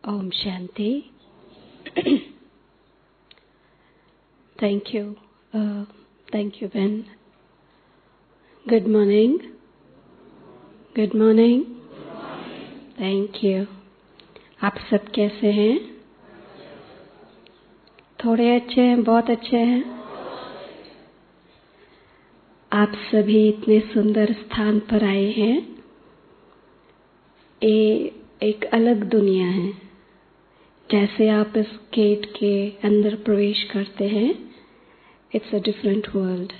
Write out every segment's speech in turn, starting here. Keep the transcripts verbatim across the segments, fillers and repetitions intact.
Om Shanti. Thank you. Uh, thank you, Ben. Good morning. Good morning. Thank you. आप सब कैसे हैं? थोड़े अच्छे हैं, बहुत अच्छे हैं? आप सभी इतने सुंदर स्थान पर आए हैं। ये एक अलग दुनिया है। जैसे आप इस गेट के अंदर प्रवेश करते हैं, इट्स अ डिफरेंट वर्ल्ड।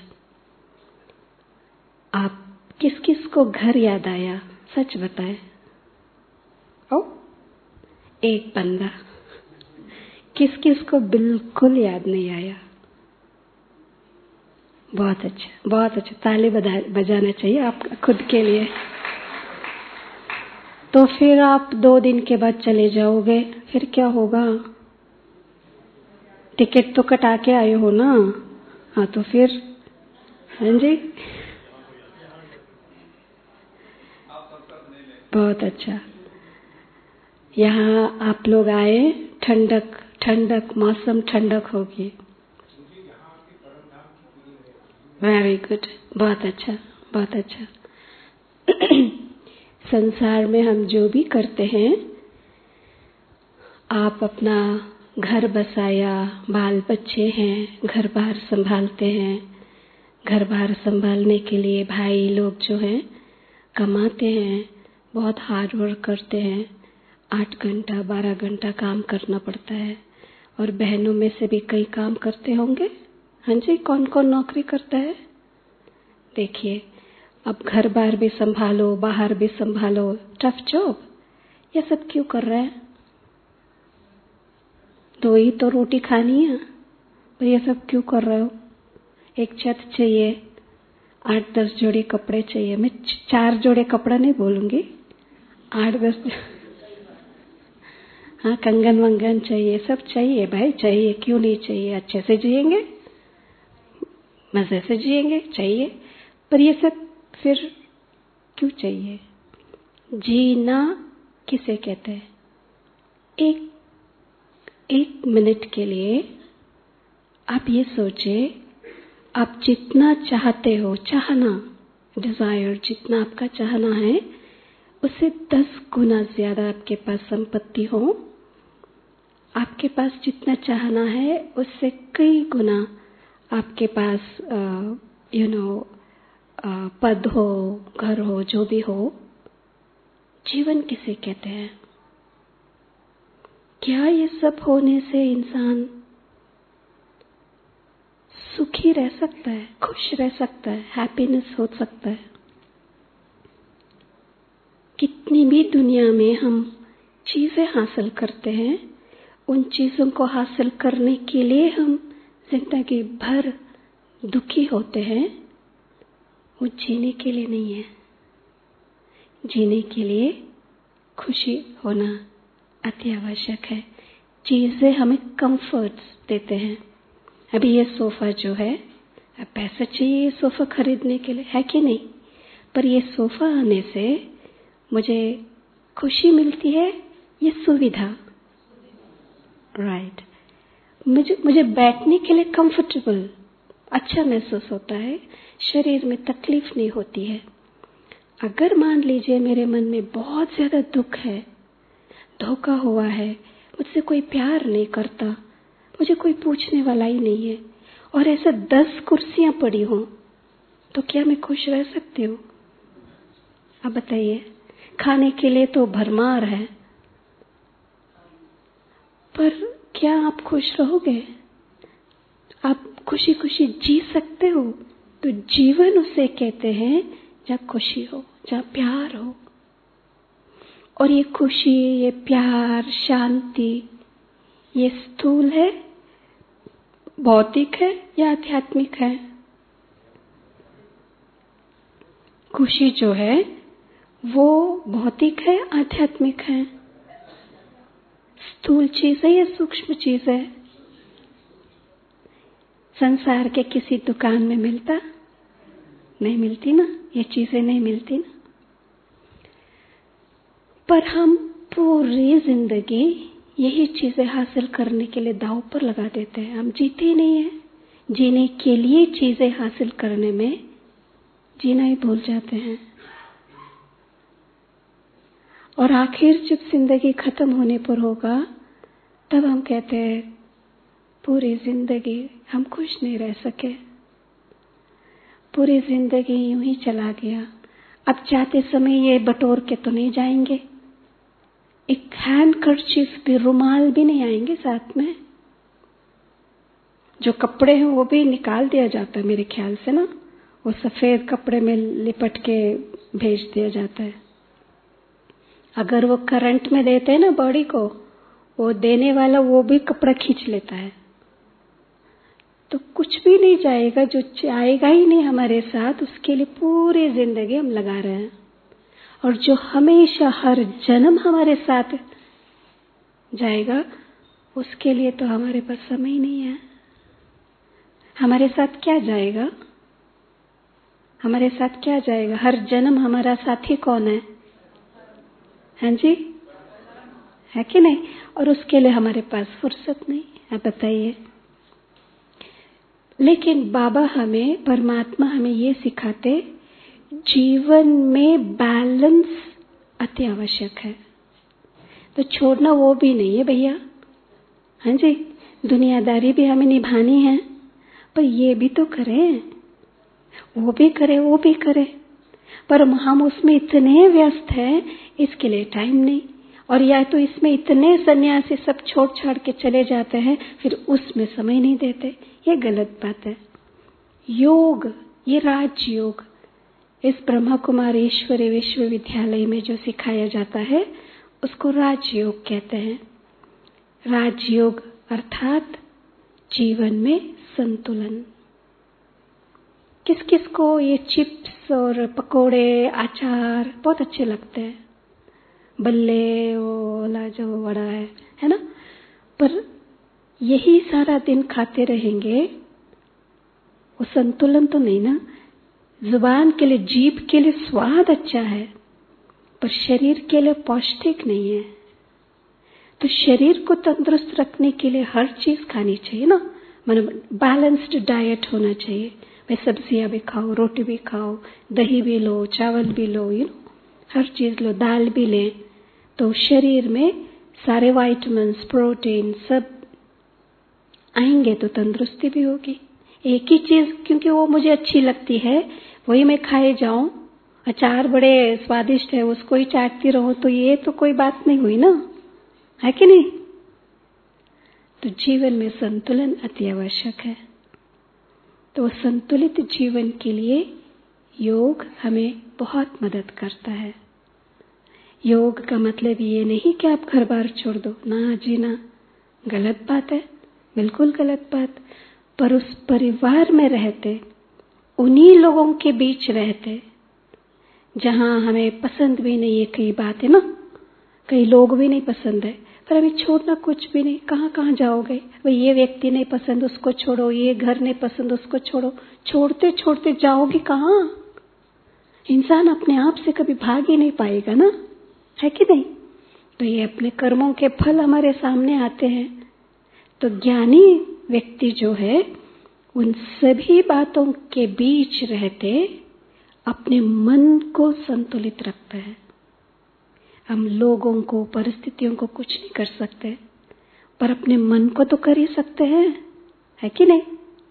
आप किस किस को घर याद आया? सच बताएं। ओ, एक बंदा। किस किस को बिल्कुल याद नहीं आया? बहुत अच्छा, बहुत अच्छा। ताली बजाना चाहिए आप खुद के लिए। तो फिर आप दो दिन के बाद चले जाओगे, फिर क्या होगा? टिकट तो कटा के आए हो ना? हाँ, तो फिर हाँ जी, बहुत अच्छा। यहाँ आप लोग आए, ठंडक ठंडक मौसम ठंडक होगी। वेरी गुड, बहुत अच्छा, बहुत अच्छा। संसार में हम जो भी करते हैं, आप अपना घर बसाया, बाल बच्चे हैं, घर बार संभालते हैं। घर बार संभालने के लिए भाई लोग जो हैं कमाते हैं, बहुत हार्ड वर्क करते हैं। आठ घंटा बारह घंटा काम करना पड़ता है। और बहनों में से भी कई काम करते होंगे। हाँ जी, कौन कौन नौकरी करता है? देखिए, अब घर बार भी संभालो, बाहर भी संभालो, टफ जॉब। ये सब क्यों कर रहे हैं? दो ही तो रोटी खानी है, पर ये सब क्यों कर रहे हो? एक छत चाहिए, आठ दस जोड़े कपड़े चाहिए। मैं चार जोड़े कपड़ा नहीं बोलूंगी, आठ दस। हाँ, कंगन वंगन चाहिए, सब चाहिए भाई, चाहिए। क्यों नहीं चाहिए? अच्छे से जिएंगे, मजे से जिएंगे, चाहिए। पर ये सब फिर क्यों चाहिए? जीना किसे कहते हैं? एक एक मिनट के लिए आप ये सोचे, आप जितना चाहते हो, चाहना, डिजायर, जितना आपका चाहना है, उससे दस गुना ज्यादा आपके पास संपत्ति हो। आपके पास जितना चाहना है, उससे कई गुना आपके पास यू नो पद हो, घर हो, जो भी हो। जीवन किसे कहते हैं? क्या ये सब होने से इंसान सुखी रह सकता है, खुश रह सकता है, हैप्पीनेस हो सकता है? कितनी भी दुनिया में हम चीजें हासिल करते हैं, उन चीजों को हासिल करने के लिए हम जिंदगी भर दुखी होते हैं। वो जीने के लिए नहीं है। जीने के लिए खुशी होना अति आवश्यक है। चीजें हमें कंफर्ट्स देते हैं। अभी ये सोफा जो है, अब पैसा चाहिए ये सोफा खरीदने के लिए, है कि नहीं? पर ये सोफा आने से मुझे खुशी मिलती है, ये सुविधा, राइट। मुझे मुझे बैठने के लिए कंफर्टेबल, अच्छा महसूस होता है, शरीर में तकलीफ नहीं होती है। अगर मान लीजिए मेरे मन में बहुत ज्यादा दुख है, धोखा हुआ है, मुझसे कोई प्यार नहीं करता, मुझे कोई पूछने वाला ही नहीं है, और ऐसे दस कुर्सियां पड़ी हों, तो क्या मैं खुश रह सकती हूँ? अब बताइए। खाने के लिए तो भरमार है, पर क्या आप खुश रहोगे? आप खुशी खुशी जी सकते हो? तो जीवन उसे कहते हैं जहाँ खुशी हो, जहाँ प्यार हो। और ये खुशी, ये प्यार, शांति, ये स्थूल है, भौतिक है या आध्यात्मिक है? खुशी जो है वो भौतिक है, आध्यात्मिक है? स्थूल चीज है या सूक्ष्म चीज है? संसार के किसी दुकान में मिलता नहीं, मिलती ना, ये चीजें नहीं मिलती ना। पर हम पूरी जिंदगी यही चीजें हासिल करने के लिए दांव पर लगा देते हैं। हम जीते ही नहीं है। जीने के लिए चीजें हासिल करने में जीना ही भूल जाते हैं। और आखिर जब जिंदगी खत्म होने पर होगा तब हम कहते हैं पूरी जिंदगी हम खुश नहीं रह सके, पूरी जिंदगी यूं ही चला गया। अब जाते समय ये बटोर के तो नहीं जाएंगे, एक हैंड कर्चीफ भी, रुमाल भी नहीं आएंगे साथ में। जो कपड़े हैं वो भी निकाल दिया जाता है मेरे ख्याल से ना, वो सफेद कपड़े में लिपट के भेज दिया जाता है। अगर वो करंट में देते हैं ना बॉडी को, वो देने वाला वो भी कपड़ा खींच लेता है। तो कुछ भी नहीं जाएगा, जो आएगा ही नहीं हमारे साथ, उसके लिए पूरी जिंदगी हम लगा रहे हैं। और जो हमेशा हर जन्म हमारे साथ जाएगा उसके लिए तो हमारे पास समय ही नहीं है। हमारे साथ क्या जाएगा? हमारे साथ क्या जाएगा? हर जन्म हमारा साथी कौन है? हाँ जी, है कि नहीं? और उसके लिए हमारे पास फुर्सत नहीं है, बताइए। लेकिन बाबा हमें, परमात्मा हमें ये सिखाते, जीवन में बैलेंस अति आवश्यक है। तो छोड़ना वो भी नहीं है भैया। हाँ जी, दुनियादारी भी हमें निभानी है, पर ये भी तो करें, वो भी करे, वो भी करे। पर हम उसमें इतने व्यस्त हैं, इसके लिए टाइम नहीं। और या तो इसमें इतने सन्यासी सब छोड़ छाड़ के चले जाते हैं, फिर उसमें समय नहीं देते। ये गलत बात है। योग, ये राजयोग, इस ब्रह्मा कुमारी ईश्वरी विश्वविद्यालय में जो सिखाया जाता है उसको राजयोग कहते हैं। राजयोग अर्थात जीवन में संतुलन। किस किस को ये चिप्स और पकोड़े, अचार बहुत अच्छे लगते हैं, बल्ले वाला जो वड़ा है, है ना? पर यही सारा दिन खाते रहेंगे, वो संतुलन तो नहीं ना। जुबान के लिए, जीभ के लिए स्वाद अच्छा है, पर शरीर के लिए पौष्टिक नहीं है। तो शरीर को तंदुरुस्त रखने के लिए हर चीज खानी चाहिए ना, मतलब बैलेंस्ड डाइट होना चाहिए। भाई सब्जियां भी खाओ, रोटी भी खाओ, दही भी लो, चावल भी लो, यू नो हर चीज लो, दाल भी ले, तो शरीर में सारे विटामिन्स, प्रोटीन सब आएंगे तो तंदुरुस्ती भी होगी। एक ही चीज क्योंकि वो मुझे अच्छी लगती है वही मैं खाए जाऊं, अचार बड़े स्वादिष्ट है उसको ही चाटती रहो, तो ये तो कोई बात नहीं हुई ना, है कि नहीं? तो जीवन में संतुलन अति आवश्यक है। तो संतुलित जीवन के लिए योग हमें बहुत मदद करता है। योग का मतलब ये नहीं कि आप घर बार छोड़ दो, ना जी ना, गलत बात है, बिल्कुल गलत बात। पर उस परिवार में रहते, उन्हीं लोगों के बीच रहते जहां हमें पसंद भी नहीं है कई बातें ना, कई लोग भी नहीं पसंद है, पर अभी छोड़ना कुछ भी नहीं। कहाँ कहाँ जाओगे? भाई ये व्यक्ति नहीं पसंद, उसको छोड़ो, ये घर नहीं पसंद, उसको छोड़ो। छोड़ते छोड़ते जाओगे कहाँ? इंसान अपने आप से कभी भाग ही नहीं पाएगा ना, है कि नहीं? तो ये अपने कर्मों के फल हमारे सामने आते हैं। तो ज्ञानी व्यक्ति जो है उन सभी बातों के बीच रहते अपने मन को संतुलित रखता है। हम लोगों को, परिस्थितियों को कुछ नहीं कर सकते, पर अपने मन को तो कर ही सकते हैं, है कि नहीं?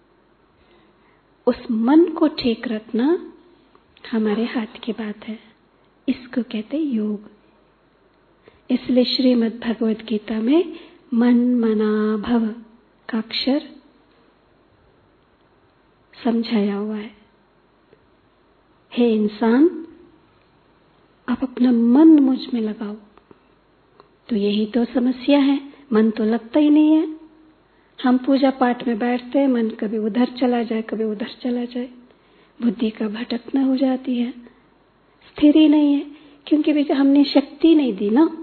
उस मन को ठीक रखना हमारे हाथ की बात है। इसको कहते हैं योग। इसलिए श्रीमद् भगवद गीता में मन मना भव का अक्षर समझाया हुआ है। हे इंसान, आप अपना मन मुझ में लगाओ। तो यही तो समस्या है, मन तो लगता ही नहीं है। हम पूजा पाठ में बैठते हैं, मन कभी उधर चला जाए, कभी उधर चला जाए, बुद्धि का भटकना हो जाती है, स्थिर ही नहीं है, क्योंकि भी हमने शक्ति नहीं दी ना।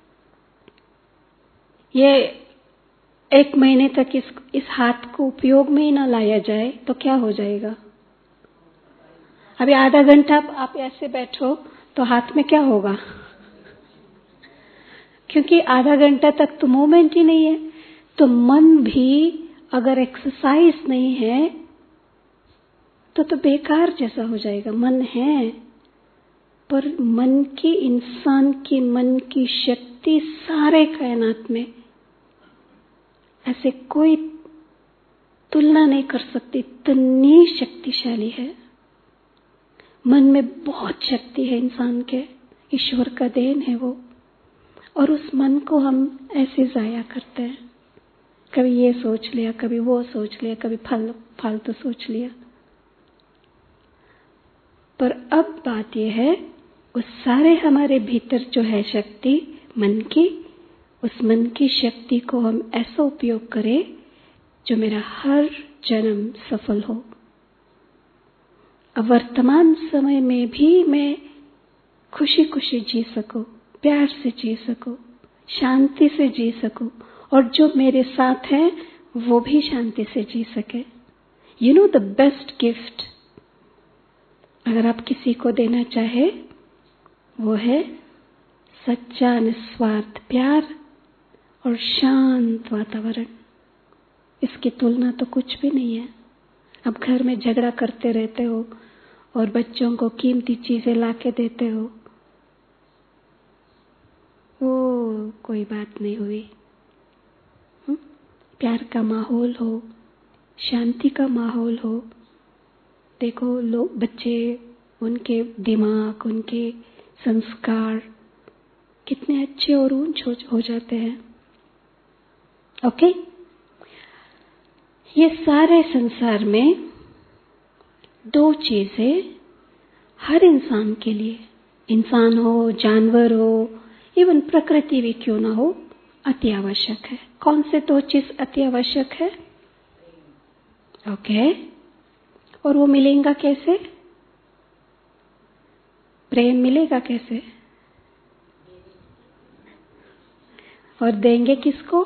ये एक महीने तक इस इस हाथ को उपयोग में ही ना लाया जाए तो क्या हो जाएगा? अभी आधा घंटा आप ऐसे बैठो तो हाथ में क्या होगा? क्योंकि आधा घंटा तक तो मूवमेंट ही नहीं है। तो मन भी अगर एक्सरसाइज नहीं है तो तो बेकार जैसा हो जाएगा। मन है, पर मन की, इंसान की मन की शक्ति सारे कायनात में ऐसे कोई तुलना नहीं कर सकती, इतनी शक्तिशाली है। मन में बहुत शक्ति है इंसान के, ईश्वर का देन है वो। और उस मन को हम ऐसे जाया करते हैं, कभी ये सोच लिया, कभी वो सोच लिया, कभी फल फालतू सोच लिया। पर अब बात यह है, उस सारे हमारे भीतर जो है शक्ति मन की, उस मन की शक्ति को हम ऐसा उपयोग करें जो मेरा हर जन्म सफल हो। अब वर्तमान समय में भी मैं खुशी खुशी जी सकूं, प्यार से जी सकूं, शांति से जी सकूं, और जो मेरे साथ हैं वो भी शांति से जी सके। You know the best gift अगर आप किसी को देना चाहे वो है सच्चा निस्वार्थ प्यार और शांत वातावरण। इसकी तुलना तो कुछ भी नहीं है। अब घर में झगड़ा करते रहते हो और बच्चों को कीमती चीजें लाके देते हो, वो कोई बात नहीं हुई। हुँ? प्यार का माहौल हो, शांति का माहौल हो। देखो लोग, बच्चे, उनके दिमाग, उनके संस्कार कितने अच्छे और ऊंच हो जाते हैं। ओके, ये सारे संसार में दो चीजें हर इंसान के लिए, इंसान हो, जानवर हो, इवन प्रकृति भी क्यों ना हो, अति आवश्यक है। कौन से दो चीज अति आवश्यक है? ओके, और वो मिलेगा कैसे? प्रेम मिलेगा कैसे? और देंगे किसको?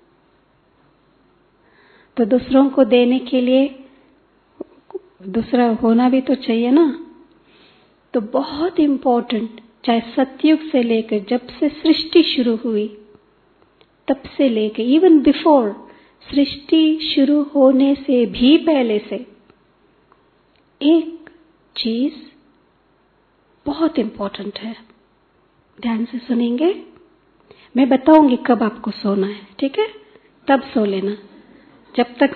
तो दूसरों को देने के लिए दूसरा होना भी तो चाहिए ना। तो बहुत इंपॉर्टेंट, चाहे सतयुग से लेकर जब से सृष्टि शुरू हुई तब से लेकर इवन बिफोर, सृष्टि शुरू होने से भी पहले से एक चीज बहुत इंपॉर्टेंट है। ध्यान से सुनेंगे, मैं बताऊंगी कब आपको सोना है, ठीक है? तब सो लेना। जब तक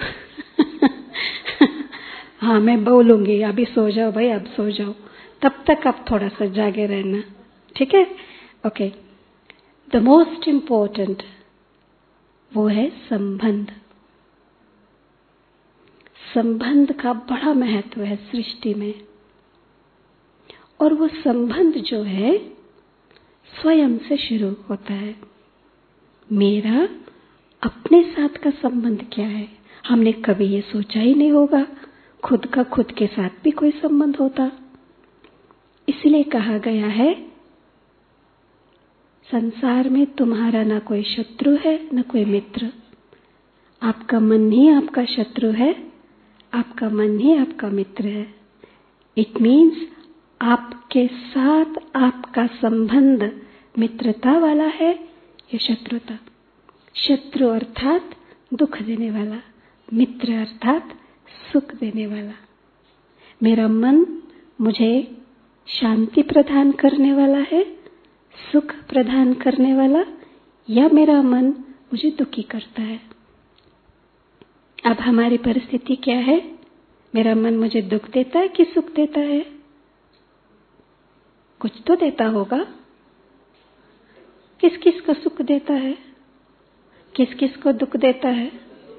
हाँ मैं बोलूंगी अभी सो जाओ भाई, अब सो जाओ, तब तक आप थोड़ा सा जागे रहना, ठीक है? ओके, द मोस्ट इम्पोर्टेंट वो है संबंध। संबंध का बड़ा महत्व है सृष्टि में, और वो संबंध जो है स्वयं से शुरू होता है। मेरा अपने साथ का संबंध क्या है? हमने कभी ये सोचा ही नहीं होगा खुद का खुद के साथ भी कोई संबंध होता। इसलिए कहा गया है संसार में तुम्हारा ना कोई शत्रु है ना कोई मित्र। आपका मन ही आपका शत्रु है, आपका मन ही आपका मित्र है। इट मीन्स आपके साथ आपका संबंध मित्रता वाला है या शत्रुता। शत्रु अर्थात दुख देने वाला, मित्र अर्थात सुख देने वाला। मेरा मन मुझे शांति प्रदान करने वाला है, सुख प्रदान करने वाला, या मेरा मन मुझे दुखी करता है। अब हमारी परिस्थिति क्या है? मेरा मन मुझे दुख देता है कि सुख देता है? कुछ तो देता होगा। किस किस को सुख देता है, किस किस को दुख देता है?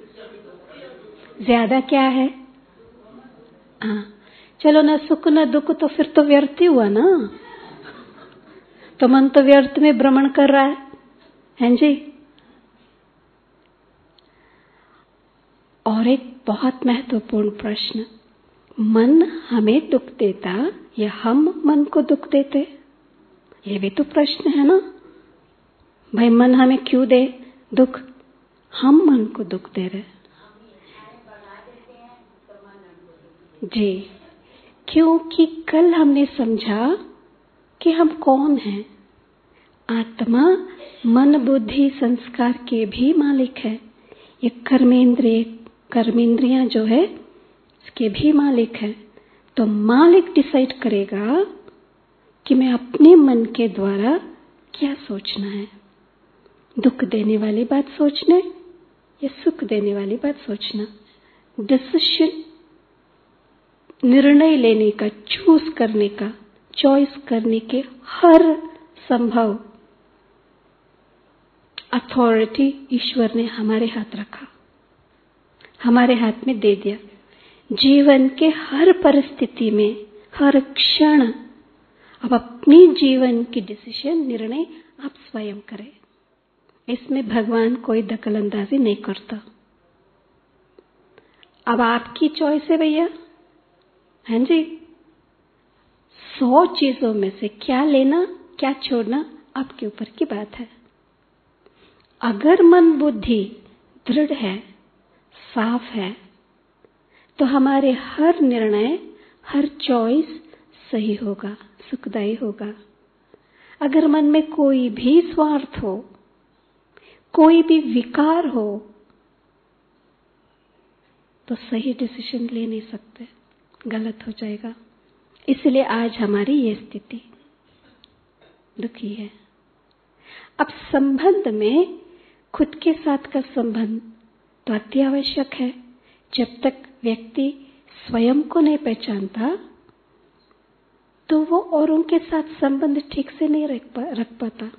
ज्यादा क्या है? हाँ, चलो ना सुख ना दुख, तो फिर तो व्यर्थ ही हुआ ना। तो मन तो व्यर्थ में भ्रमण कर रहा है, हैं जी? और एक बहुत महत्वपूर्ण प्रश्न, मन हमें दुख देता या हम मन को दुख देते? ये भी तो प्रश्न है ना भाई। मन हमें क्यों दे दुख? हम मन को दुख दे रहे जी, क्योंकि कल हमने समझा कि हम कौन हैं। आत्मा मन बुद्धि संस्कार के भी मालिक है। ये कर्मेंद्रिय कर्मेंद्रियां जो है इसके भी मालिक है। तो मालिक डिसाइड करेगा कि मैं अपने मन के द्वारा क्या सोचना है, दुख देने वाली बात सोचना या सुख देने वाली बात सोचना। डिसीजन, निर्णय लेने का, चूज करने का, चॉइस करने के हर संभव अथॉरिटी ईश्वर ने हमारे हाथ रखा, हमारे हाथ में दे दिया। जीवन के हर परिस्थिति में, हर क्षण अब अपनी जीवन की डिसीजन, निर्णय आप स्वयं करें। इसमें भगवान कोई दखल अंदाजी नहीं करता। अब आपकी चॉइस है भैया, हाँ जी। सौ चीजों में से क्या लेना क्या छोड़ना आपके ऊपर की बात है। अगर मन बुद्धि दृढ़ है, साफ है, तो हमारे हर निर्णय, हर चॉइस सही होगा, सुखदायी होगा। अगर मन में कोई भी स्वार्थ हो, कोई भी विकार हो, तो सही डिसीजन ले नहीं सकते, गलत हो जाएगा। इसलिए आज हमारी ये स्थिति दुखी है। अब संबंध में खुद के साथ का संबंध तो अति आवश्यक है। जब तक व्यक्ति स्वयं को नहीं पहचानता तो वो औरों के साथ संबंध ठीक से नहीं रख, पा, रख पाता।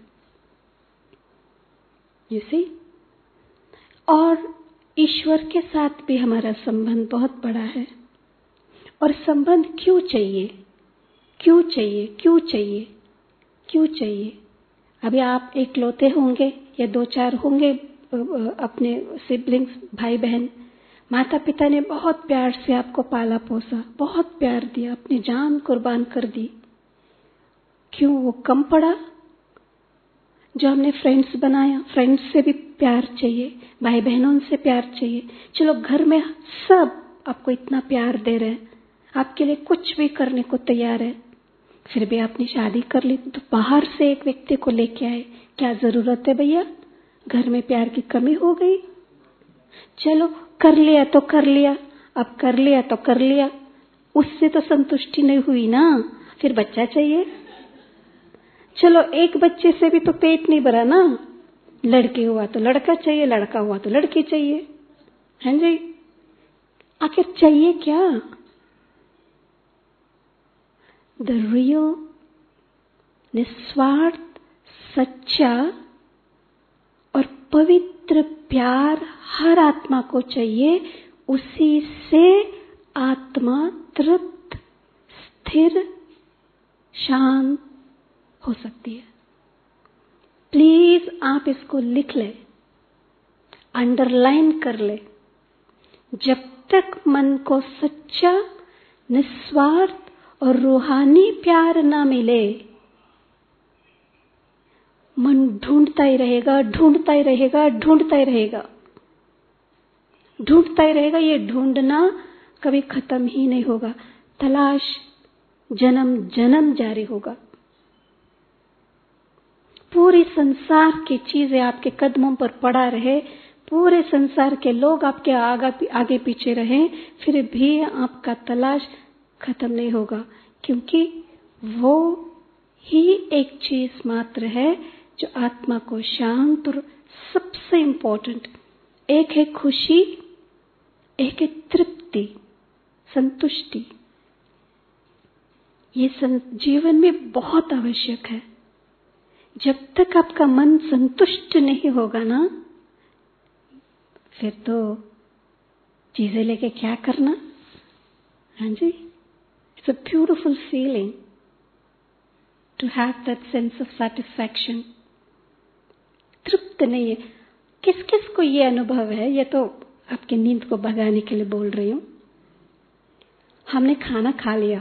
You see? और ईश्वर के साथ भी हमारा संबंध बहुत बड़ा है। और संबंध क्यों चाहिए, क्यों चाहिए, क्यों चाहिए, क्यों चाहिए? अभी आप एकलौते होंगे या दो चार होंगे अपने सिबलिंग्स, भाई बहन। माता पिता ने बहुत प्यार से आपको पाला पोसा, बहुत प्यार दिया, अपनी जान कुर्बान कर दी। क्यों वो कम पड़ा? जो हमने फ्रेंड्स बनाया, फ्रेंड्स से भी प्यार चाहिए, भाई बहनों से प्यार चाहिए। चलो घर में सब आपको इतना प्यार दे रहे हैं, आपके लिए कुछ भी करने को तैयार है, फिर भी आपने शादी कर ली तो बाहर से एक व्यक्ति को लेके आए। क्या जरूरत है भैया? घर में प्यार की कमी हो गई? चलो कर लिया तो कर लिया, अब कर लिया तो कर लिया, उससे तो संतुष्टि नहीं हुई ना, फिर बच्चा चाहिए। चलो एक बच्चे से भी तो पेट नहीं भरा ना, लड़के हुआ तो लड़का चाहिए, लड़का हुआ तो लड़की चाहिए। हैं जी? आखिर चाहिए क्या? द रियल, निस्वार्थ, सच्चा और पवित्र प्यार हर आत्मा को चाहिए। उसी से आत्मा तृप्त, स्थिर, शांत हो सकती है। प्लीज आप इसको लिख ले, अंडरलाइन कर ले। जब तक मन को सच्चा, निस्वार्थ और रूहानी प्यार ना मिले, मन ढूंढता ही रहेगा, ढूंढता ही रहेगा, ढूंढता ही रहेगा, ढूंढता ही रहेगा। ये ढूंढना कभी खत्म ही नहीं होगा। तलाश जन्म जन्म जारी होगा। पूरी संसार की चीजें आपके कदमों पर पड़ा रहे, पूरे संसार के लोग आपके आगा, आगे पीछे रहे, फिर भी आपका तलाश खत्म नहीं होगा, क्योंकि वो ही एक चीज मात्र है जो आत्मा को शांत और सबसे इंपॉर्टेंट, एक है खुशी, एक है तृप्ति, संतुष्टि। ये जीवन में बहुत आवश्यक है। जब तक आपका मन संतुष्ट नहीं होगा ना, फिर तो चीजें लेके क्या करना। हाँ जी, it's a beautiful feeling to have that sense of satisfaction. तृप्त नहीं है। किस किस को ये अनुभव है? ये तो आपकी नींद को भगाने के लिए बोल रही हूं। हमने खाना खा लिया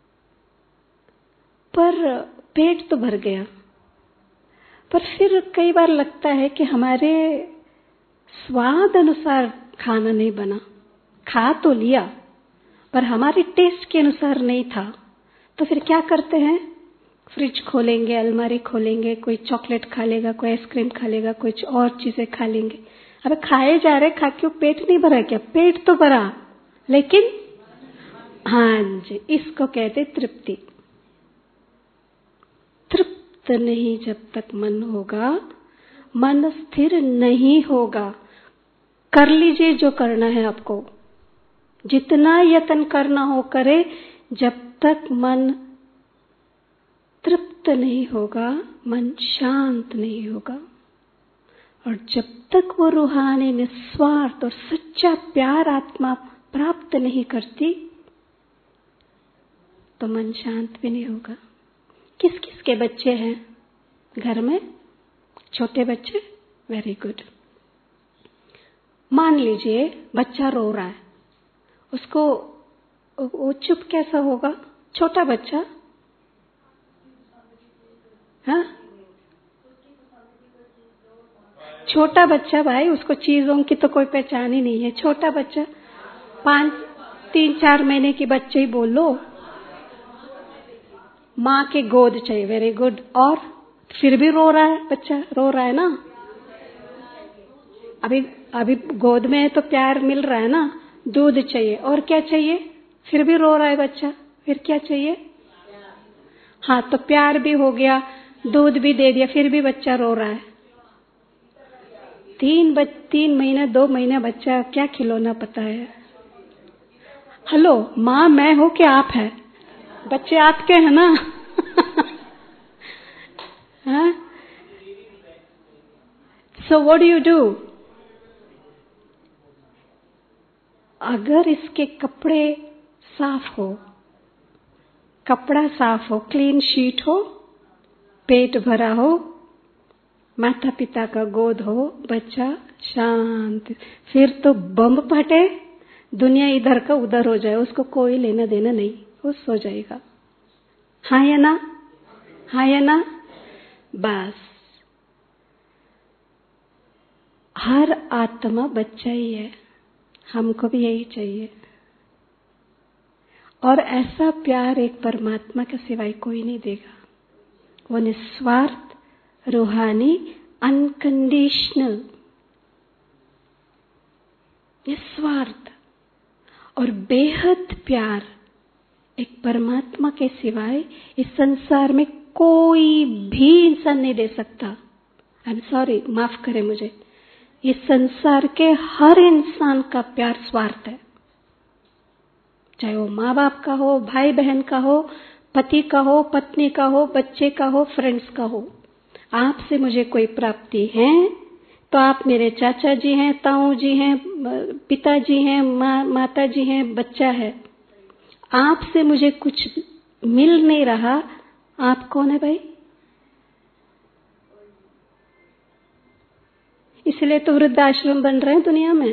पर पेट तो भर गया, पर फिर कई बार लगता है कि हमारे स्वाद अनुसार खाना नहीं बना। खा तो लिया पर हमारे टेस्ट के अनुसार नहीं था, तो फिर क्या करते हैं? फ्रिज खोलेंगे, अलमारी खोलेंगे, कोई चॉकलेट खा लेगा, कोई आइसक्रीम खा लेगा, कुछ और चीजें खा लेंगे। अबे खाए जा रहे, खा क्यों? पेट नहीं भरा क्या? पेट तो भरा, लेकिन हाँ जी, इसको कहते तृप्ति। तृप्त नहीं जब तक मन होगा, मन स्थिर नहीं होगा। कर लीजिए जो करना है आपको, जितना यत्न करना हो करे, जब तक मन तृप्त नहीं होगा, मन शांत नहीं होगा। और जब तक वो रूहानी निस्वार्थ और सच्चा प्यार आत्मा प्राप्त नहीं करती, तो मन शांत भी नहीं होगा। किस किस के बच्चे हैं घर में? छोटे बच्चे? Very good. मान लीजिए बच्चा रो रहा है, उसको वो चुप कैसा होगा? छोटा बच्चा, हाँ, छोटा बच्चा भाई, उसको चीजों की तो कोई पहचान ही नहीं है। छोटा बच्चा, पांच तीन चार महीने की बच्चे ही बोल लो, माँ के गोद चाहिए। Very good. और फिर भी रो रहा है बच्चा, रो रहा है ना, अभी अभी गोद में है तो प्यार मिल रहा है ना, दूध चाहिए। और क्या चाहिए? फिर भी रो रहा है बच्चा, फिर क्या चाहिए? हाँ, तो प्यार भी हो गया, दूध भी दे दिया, फिर भी बच्चा रो रहा है। तीन बच तीन महीने दो महीने बच्चा क्या खिलौना पता है? हेलो, माँ मैं हो कि आप है? बच्चे आपके हैं ना? हाँ? So what do you do? अगर इसके कपड़े साफ हो, कपड़ा साफ हो, क्लीन शीट हो, पेट भरा हो, माता पिता का गोद हो, बच्चा शांत, फिर तो बम फटे, दुनिया इधर का उधर हो जाए, उसको कोई लेना देना नहीं, वो सो जाएगा। हाँ या ना? हाँ या ना? बस हर आत्मा बच्चा ही है, हमको भी यही चाहिए। और ऐसा प्यार एक परमात्मा के सिवाय कोई नहीं देगा। वो निस्वार्थ, रूहानी, अनकंडीशनल, निस्वार्थ और बेहद प्यार एक परमात्मा के सिवाय इस संसार में कोई भी इंसान नहीं दे सकता। आई एम सॉरी, माफ करें मुझे, इस संसार के हर इंसान का प्यार स्वार्थ है, चाहे वो माँ बाप का हो, भाई बहन का हो, पति का हो, पत्नी का हो, बच्चे का हो, फ्रेंड्स का हो। आपसे मुझे कोई प्राप्ति है तो आप मेरे चाचा जी हैं, ताऊ जी हैं, पिताजी हैं, मा, माता जी हैं, बच्चा है। आपसे मुझे कुछ मिल नहीं रहा, आप कौन है भाई? इसलिए तो वृद्धाश्रम बन रहे हैं दुनिया में।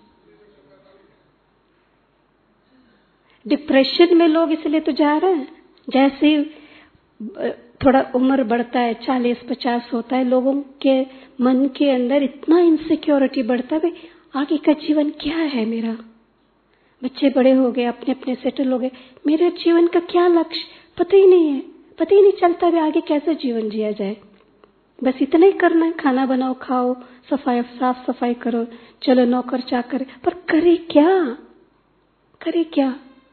डिप्रेशन में लोग इसलिए तो जा रहे हैं। जैसे थोड़ा उम्र बढ़ता है, चालीस पचास होता है, लोगों के मन के अंदर इतना इनसिक्योरिटी बढ़ता है, आगे का जीवन क्या है मेरा? बच्चे बड़े हो गए, अपने अपने सेटल हो गए, मेरे जीवन का क्या लक्ष्य पता ही नहीं है, पता ही नहीं चलता भी आगे कैसे जीवन जिया जाए। बस इतना ही करना है, खाना बनाओ, खाओ, सफाई साफ सफाई करो, चलो नौकर चाकर, पर करे क्या? करे क्या?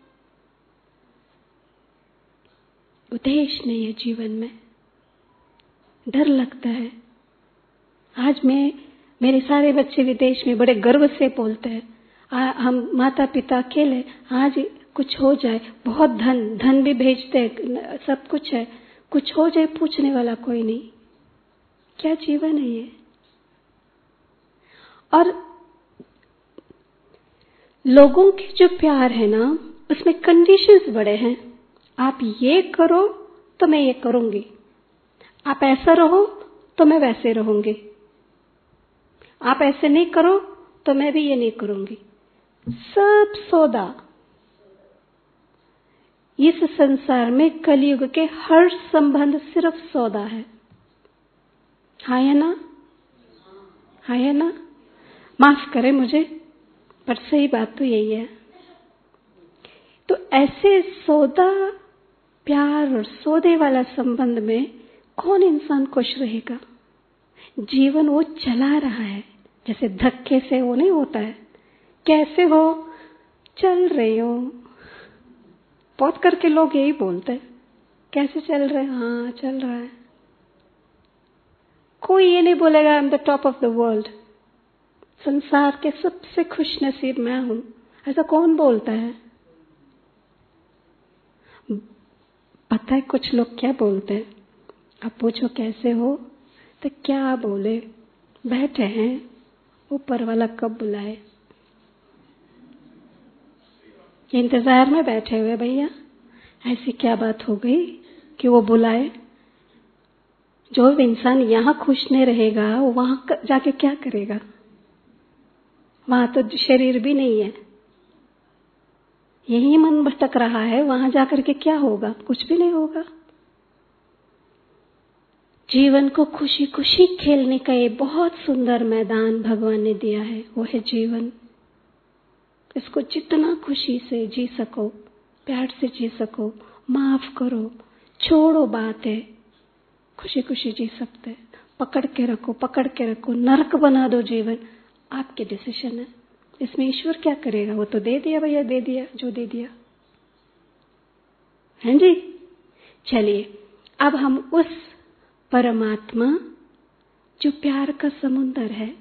उद्देश्य नहीं है जीवन में। डर लगता है। आज मैं, मेरे सारे बच्चे विदेश में बड़े गर्व से बोलते हैं, आ, हम माता पिता अकेले, आज कुछ हो जाए, बहुत धन धन भी भेजते, सब कुछ है, कुछ हो जाए पूछने वाला कोई नहीं। क्या जीवन है ये? और लोगों के जो प्यार है ना, उसमें कंडीशंस बड़े हैं। आप ये करो तो मैं ये करूंगी, आप ऐसा रहो तो मैं वैसे रहूंगी, आप ऐसे नहीं करो तो मैं भी ये नहीं करूंगी। सब सौदा। इस संसार में कलयुग के हर संबंध सिर्फ सौदा है। हाँ या ना? हाँ या ना? माफ करें मुझे, पर सही बात तो यही है। तो ऐसे सौदा प्यार और सौदे वाला संबंध में कौन इंसान खुश रहेगा? जीवन वो चला रहा है, जैसे धक्के से वो नहीं होता है। कैसे हो? चल रही हो। बहुत करके लोग यही बोलते हैं, कैसे चल रहे? हाँ चल रहा है। कोई ये नहीं बोलेगा I am the top of the world, संसार के सबसे खुश नसीब मैं हूं। ऐसा कौन बोलता है? पता है कुछ लोग क्या बोलते हैं? आप पूछो कैसे हो तो क्या बोले? बैठे हैं, ऊपर वाला कब बुलाए, इंतजार में बैठे हुए। भैया ऐसी क्या बात हो गई कि वो बुलाए? जो इंसान यहाँ खुश नहीं रहेगा वो वहां जाके क्या करेगा? वहां तो शरीर भी नहीं है, यही मन भटक रहा है, वहां जाकर के क्या होगा? कुछ भी नहीं होगा। जीवन को खुशी खुशी खेलने का ये बहुत सुंदर मैदान भगवान ने दिया है, वो है जीवन। इसको जितना खुशी से जी सको, प्यार से जी सको, माफ करो, छोड़ो बातें, खुशी खुशी जी सकते। पकड़ के रखो, पकड़ के रखो, नरक बना दो जीवन, आपके डिसीजन है। इसमें ईश्वर क्या करेगा? वो तो दे दिया भैया, दे दिया जो दे दिया है जी। चलिए अब हम उस परमात्मा जो प्यार का समुंदर है,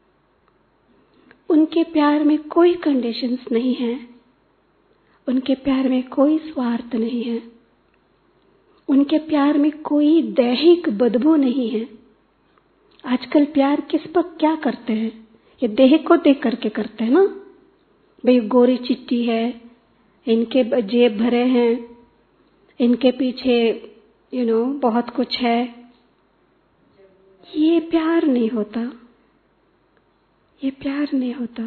उनके प्यार में कोई कंडीशंस नहीं है, उनके प्यार में कोई स्वार्थ नहीं है, उनके प्यार में कोई दैहिक बदबू नहीं है। आजकल प्यार किस पर क्या करते हैं? ये देह को देख करके करते हैं ना। भाई गोरी चिट्टी है, इनके जेब भरे हैं, इनके पीछे यू नो बहुत कुछ है, ये प्यार नहीं होता, ये प्यार नहीं होता।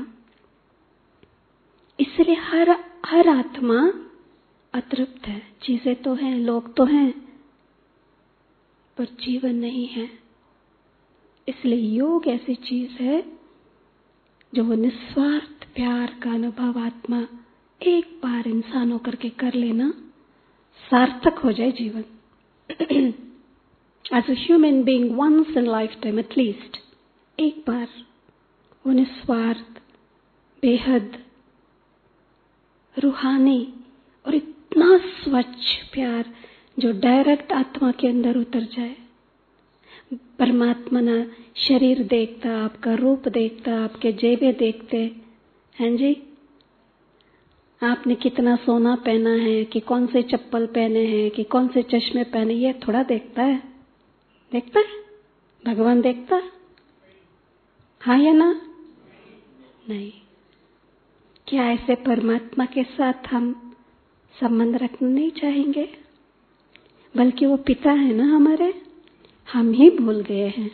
इसलिए हर हर आत्मा अतृप्त है। चीजें तो हैं, लोग तो हैं, पर जीवन नहीं है। इसलिए योग ऐसी चीज है जो वो निस्वार्थ प्यार का अनुभव आत्मा एक बार इंसान होकर के कर लेना, सार्थक हो जाए जीवन। As a human being once in lifetime at least, एक बार वो निस्वार्थ, बेहद रूहानी और इतना स्वच्छ प्यार जो डायरेक्ट आत्मा के अंदर उतर जाए। परमात्मा ना शरीर देखता, आपका रूप देखता, आपके जेबे देखते हैं जी, आपने कितना सोना पहना है, कि कौन से चप्पल पहने हैं, कि कौन से चश्मे पहने, ये थोड़ा देखता है? देखता है? भगवान देखता है? हाँ या ना? नहीं। क्या ऐसे परमात्मा के साथ हम संबंध रखना नहीं चाहेंगे? बल्कि वो पिता है ना हमारे, हम ही भूल गए हैं।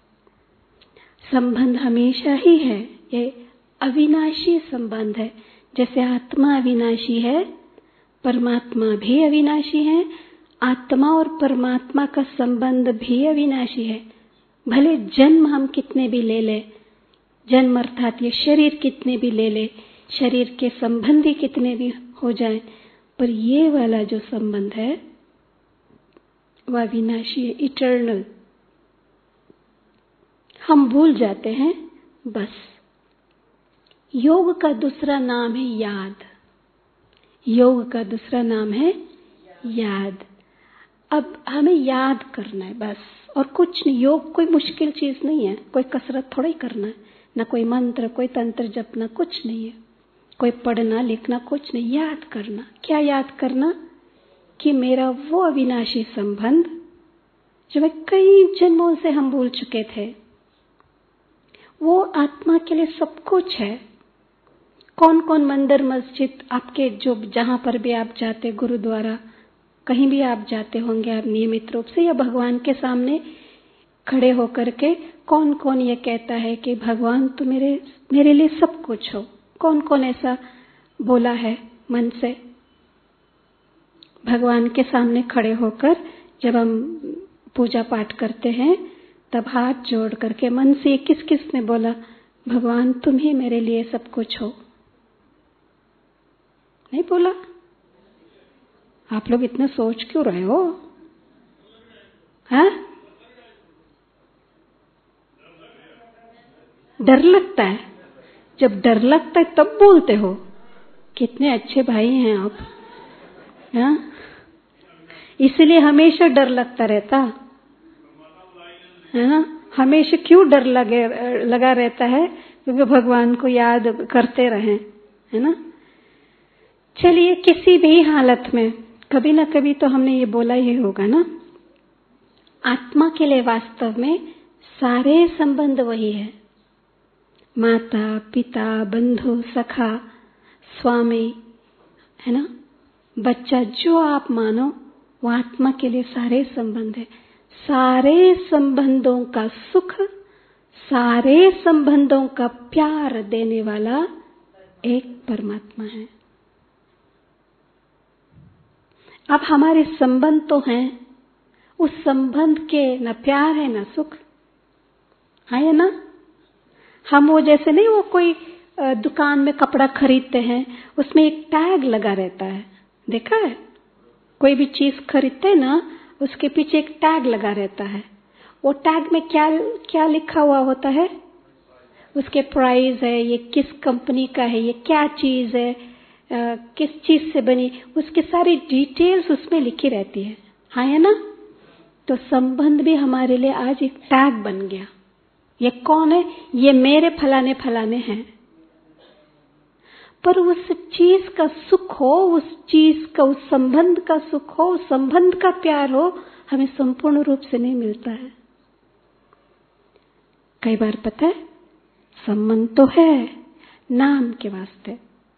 संबंध हमेशा ही है, ये अविनाशी संबंध है। जैसे आत्मा अविनाशी है, परमात्मा भी अविनाशी है। आत्मा और परमात्मा का संबंध भी अविनाशी है। भले जन्म हम कितने भी ले ले, जन्म अर्थात ये शरीर कितने भी ले ले, शरीर के संबंधी कितने भी हो जाए, पर ये वाला जो संबंध है वह अविनाशी है, इटर्नल। हम भूल जाते हैं बस। योग का दूसरा नाम है याद। योग का दूसरा नाम है याद। अब हमें याद करना है बस, और कुछ नहीं। योग कोई मुश्किल चीज नहीं है, कोई कसरत थोड़ा ही करना है, ना कोई मंत्र, कोई तंत्र जपना, कुछ नहीं है, कोई पढ़ना लिखना, कुछ नहीं। याद करना। क्या याद करना? कि मेरा वो अविनाशी संबंध जो मैं कई जन्मों से हम भूल चुके थे, वो आत्मा के लिए सब कुछ है। कौन कौन मंदिर मस्जिद आपके, जो जहां पर भी आप जाते, गुरुद्वारा, कहीं भी आप जाते होंगे आप नियमित रूप से, या भगवान के सामने खड़े होकर के, कौन कौन ये कहता है कि भगवान तो मेरे मेरे लिए सब कुछ हो? कौन कौन ऐसा बोला है मन से? भगवान के सामने खड़े होकर जब हम पूजा पाठ करते हैं, तब हाथ जोड़ करके मन से किस किस ने बोला भगवान तुम ही मेरे लिए सब कुछ हो? नहीं बोला? आप लोग इतना सोच क्यों रहे हो? हाँ, डर लगता है। जब डर लगता है तब बोलते हो। कितने अच्छे भाई हैं आप। हाँ, इसलिए हमेशा डर लगता रहता है ना। हमेशा क्यों डर लगे लगा रहता है? क्योंकि भगवान को याद करते रहें, है ना। चलिए, किसी भी हालत में कभी ना कभी तो हमने ये बोला ही होगा ना, आत्मा के लिए वास्तव में सारे संबंध वही है। माता पिता, बंधु, सखा, स्वामी, है ना, बच्चा, जो आप मानो, वो आत्मा के लिए सारे संबंध है। सारे संबंधों का सुख, सारे संबंधों का प्यार देने वाला एक परमात्मा है। अब हमारे संबंध तो हैं, उस संबंध के न प्यार है न सुख, है ना। हम वो जैसे नहीं, वो कोई दुकान में कपड़ा खरीदते हैं, उसमें एक टैग लगा रहता है, देखा है? कोई भी चीज खरीदते हैं ना, उसके पीछे एक टैग लगा रहता है। वो टैग में क्या क्या लिखा हुआ होता है? उसके प्राइस है, ये किस कंपनी का है, ये क्या चीज है, आ, किस चीज से बनी, उसकी सारी डिटेल्स उसमें लिखी रहती है, हाँ है ना। तो संबंध भी हमारे लिए आज एक टैग बन गया। ये कौन है? ये मेरे फलाने फलाने हैं। पर उस चीज का सुख हो, उस चीज का, उस संबंध का सुख हो, उस संबंध का प्यार हो, हमें संपूर्ण रूप से नहीं मिलता है। कई बार पता है, संबंध तो है नाम के वास्ते,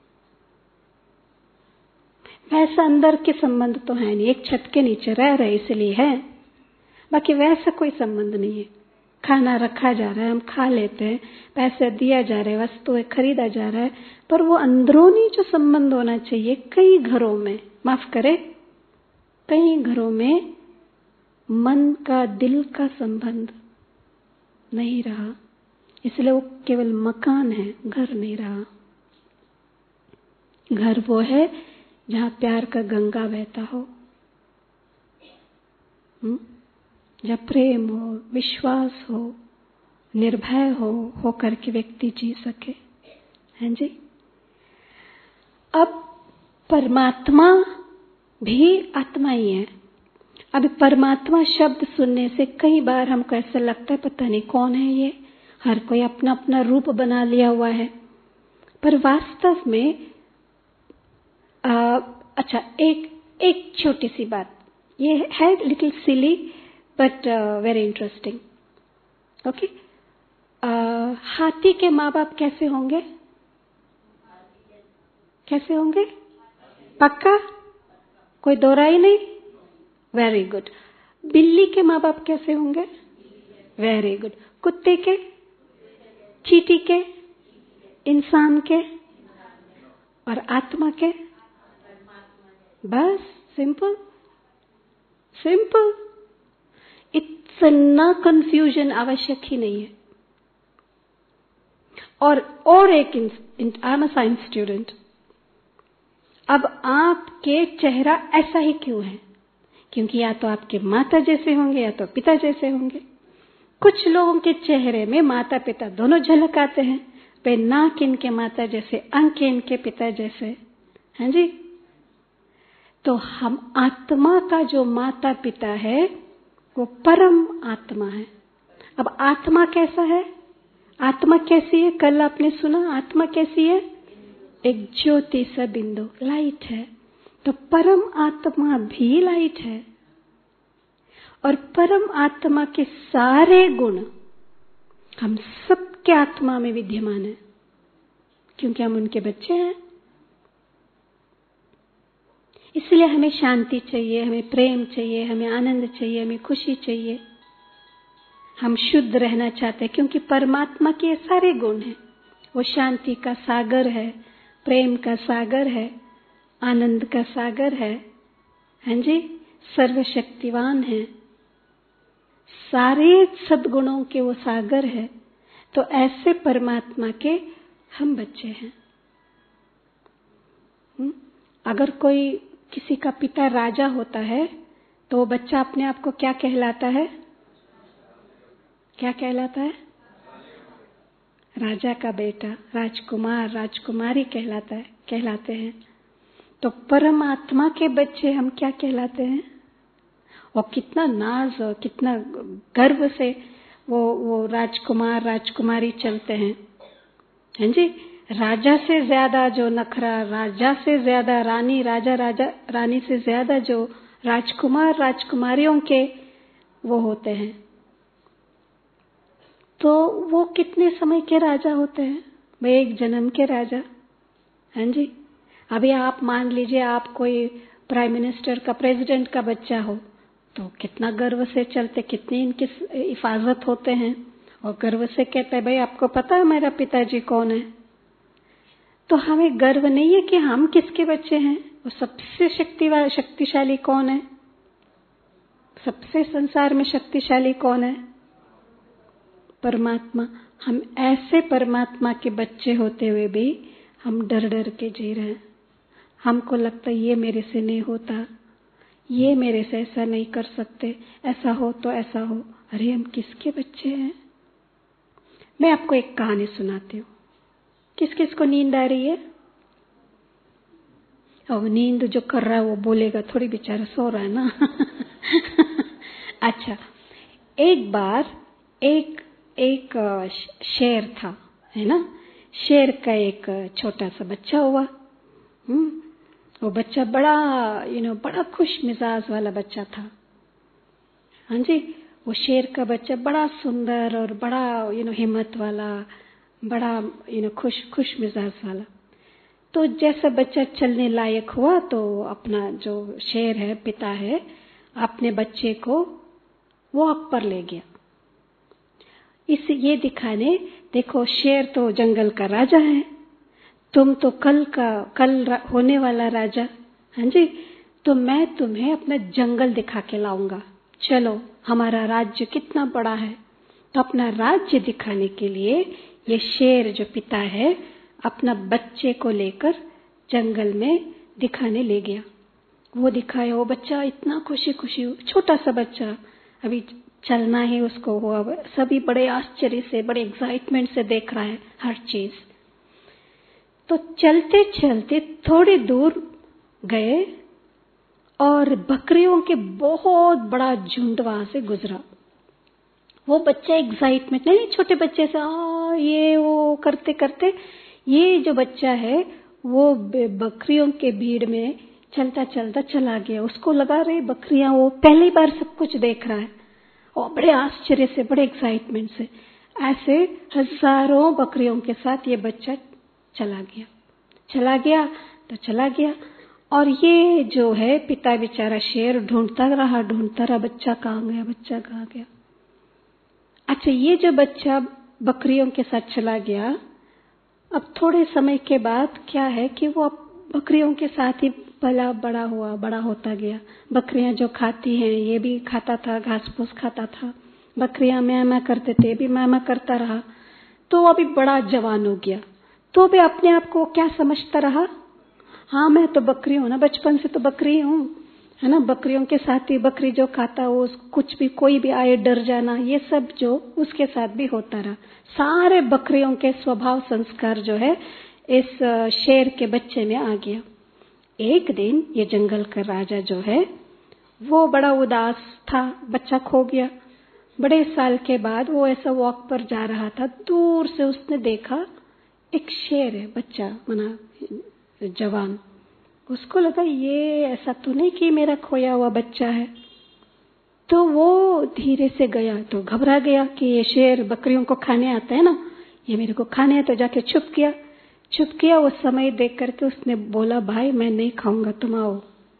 वैसा अंदर के संबंध तो है नहीं। एक छत के नीचे रह रहे इसलिए है, बाकी वैसा कोई संबंध नहीं है। खाना रखा जा रहा है, हम खा लेते हैं, पैसे दिया जा रहा है, वस्तुएं खरीदा जा रहा है, पर वो अंदरूनी जो संबंध होना चाहिए, कई घरों में, माफ करे, कई घरों में मन का, दिल का संबंध नहीं रहा, इसलिए वो केवल मकान है, घर नहीं रहा। घर वो है जहां प्यार का गंगा बहता हो, हुँ? जब प्रेम हो, विश्वास हो, निर्भय हो, होकर के व्यक्ति जी सके, हैं जी। अब परमात्मा भी आत्मा ही है। अब परमात्मा शब्द सुनने से कई बार हमको ऐसा लगता है पता नहीं कौन है ये, हर कोई अपना अपना रूप बना लिया हुआ है। पर वास्तव में आ, अच्छा, एक एक छोटी सी बात, ये है little silly but very interesting. Okay, हाथी के माँ बाप कैसे होंगे? कैसे होंगे? पक्का? कोई दो राय नहीं? Very good. बिल्ली के माँ बाप कैसे होंगे? Very good. कुत्ते के, चींटी के, इंसान के और आत्मा के? बस, सिंपल सिंपल। इतना कंफ्यूजन आवश्यक ही नहीं है। और और एक, I am a science student. अब आपके चेहरा ऐसा ही क्यों है? क्योंकि या तो आपके माता जैसे होंगे या तो पिता जैसे होंगे। कुछ लोगों के चेहरे में माता पिता दोनों झलक आते हैं, वे नाक इनके माता जैसे, अंक इनके पिता जैसे, हैं जी। तो हम आत्मा का जो माता पिता है वो परम आत्मा है। अब आत्मा कैसा है? आत्मा कैसी है? कल आपने सुना, आत्मा कैसी है? एक ज्योति सा बिंदु, लाइट है। तो परम आत्मा भी लाइट है, और परम आत्मा के सारे गुण हम सबके आत्मा में विद्यमान है, क्योंकि हम उनके बच्चे हैं। इसलिए हमें शांति चाहिए, हमें प्रेम चाहिए, हमें आनंद चाहिए, हमें खुशी चाहिए। हम शुद्ध रहना चाहते हैं, क्योंकि परमात्मा के ये सारे गुण हैं। वो शांति का सागर है, प्रेम का सागर है, आनंद का सागर है, हैं जी, सर्वशक्तिवान है, सारे सद्गुणों के वो सागर है। तो ऐसे परमात्मा के हम बच्चे हैं। हुँ? अगर कोई किसी का पिता राजा होता है तो वो बच्चा अपने आप को क्या कहलाता है? क्या कहलाता है? राजा का बेटा, राजकुमार, राजकुमारी कहलाता है, कहलाते हैं। तो परमात्मा के बच्चे हम क्या कहलाते हैं? और कितना नाज और कितना गर्व से वो वो राजकुमार राजकुमारी चलते हैं, हैं जी। राजा से ज्यादा जो नखरा, राजा से ज्यादा रानी, राजा राजा रानी से ज्यादा जो राजकुमार राजकुमारियों के वो होते हैं, तो वो कितने समय के राजा होते हैं? वे एक जन्म के राजा, हैं जी। अभी आप मान लीजिए आप कोई प्राइम मिनिस्टर का, प्रेसिडेंट का बच्चा हो, तो कितना गर्व से चलते, कितनी इनकी हिफाजत होते हैं और गर्व से कहते हैं भाई आपको पता है मेरा पिताजी कौन है। तो हमें गर्व नहीं है कि हम किसके बच्चे हैं। वो सबसे शक्ति शक्तिशाली कौन है? सबसे संसार में शक्तिशाली कौन है? परमात्मा। हम ऐसे परमात्मा के बच्चे होते हुए भी हम डर डर के जी रहे हैं। हमको लगता है ये मेरे से नहीं होता, ये मेरे से ऐसा नहीं कर सकते, ऐसा हो तो ऐसा हो। अरे हम किसके बच्चे हैं? मैं आपको एक कहानी सुनाती हूँ। किस किस को नींद आ रही है? अब नींद जो कर रहा है वो बोलेगा थोड़ी, बेचारा सो रहा है ना। अच्छा, एक बार एक एक शेर था, है ना। शेर का एक छोटा सा बच्चा हुआ। हम्म वो बच्चा बड़ा यू नो बड़ा खुश मिजाज वाला बच्चा था। हाँ जी, वो शेर का बच्चा बड़ा सुंदर और बड़ा यू नो हिम्मत वाला, बड़ा यू नो खुश खुश मिजाज वाला। तो जैसा बच्चा चलने लायक हुआ तो अपना जो शेर है, पिता है, अपने बच्चे को वॉक पर ले गया। इस ये दिखाने, देखो शेर तो जंगल का राजा है, तुम तो कल का कल होने वाला राजा, हाँ जी। तो मैं तुम्हें अपना जंगल दिखा के लाऊंगा, चलो हमारा राज्य कितना बड़ा है। तो अपना राज्य दिखाने के लिए ये शेर जो पिता है अपना बच्चे को लेकर जंगल में दिखाने ले गया। वो दिखाया, वो बच्चा इतना खुशी खुशी, छोटा सा बच्चा, अभी चलना ही उसको हुआ, सभी बड़े आश्चर्य से, बड़े एक्साइटमेंट से देख रहा है हर चीज। तो चलते चलते थोड़ी दूर गए और बकरियों के बहुत बड़ा झुंड वहां से गुजरा। वो बच्चा एक्साइटमेंट नहीं, छोटे बच्चे से आ ये वो करते करते ये जो बच्चा है वो बकरियों के भीड़ में चलता चलता चला गया। उसको लगा रही बकरियां, वो पहली बार सब कुछ देख रहा है और बड़े आश्चर्य से, बड़े एक्साइटमेंट से ऐसे हजारों बकरियों के साथ ये बच्चा चला गया चला गया तो चला गया। और ये जो है पिता बेचारा शेर ढूंढता रहा ढूंढता रहा बच्चा कहाँ गया, बच्चा कहाँ गया। अच्छा, ये जो बच्चा बकरियों के साथ चला गया, अब थोड़े समय के बाद क्या है कि वो बकरियों के साथ ही पला बड़ा हुआ, बड़ा होता गया। बकरियां जो खाती हैं ये भी खाता था, घास फूस खाता था। बकरियां मैं मैं करते थे, भी मैं मैं करता रहा। तो वो अभी बड़ा जवान हो गया, तो भी अपने आप को क्या समझता रहा, हाँ मैं तो बकरी हूँ ना, बचपन से तो बकरी हूँ, है ना। बकरियों के साथ ही बकरी जो खाता वो कुछ भी, कोई भी आए डर जाना, ये सब जो उसके साथ भी होता रहा। सारे बकरियों के स्वभाव संस्कार जो है इस शेर के बच्चे में आ गया। एक दिन ये जंगल का राजा जो है वो बड़ा उदास था, बच्चा खो गया। बड़े साल के बाद वो ऐसा वॉक पर जा रहा था, दूर से उसने देखा एक शेर है, बच्चा मना जवान। उसको लगा ये ऐसा तो नहीं कि मेरा खोया हुआ बच्चा है। तो वो धीरे से गया, तो घबरा गया कि ये शेर बकरियों को खाने आता है ना, ये मेरे को खाने है। तो जाके छुप गया छुप गया वो समय देख करके उसने बोला भाई मैं नहीं खाऊंगा, तुम आओ।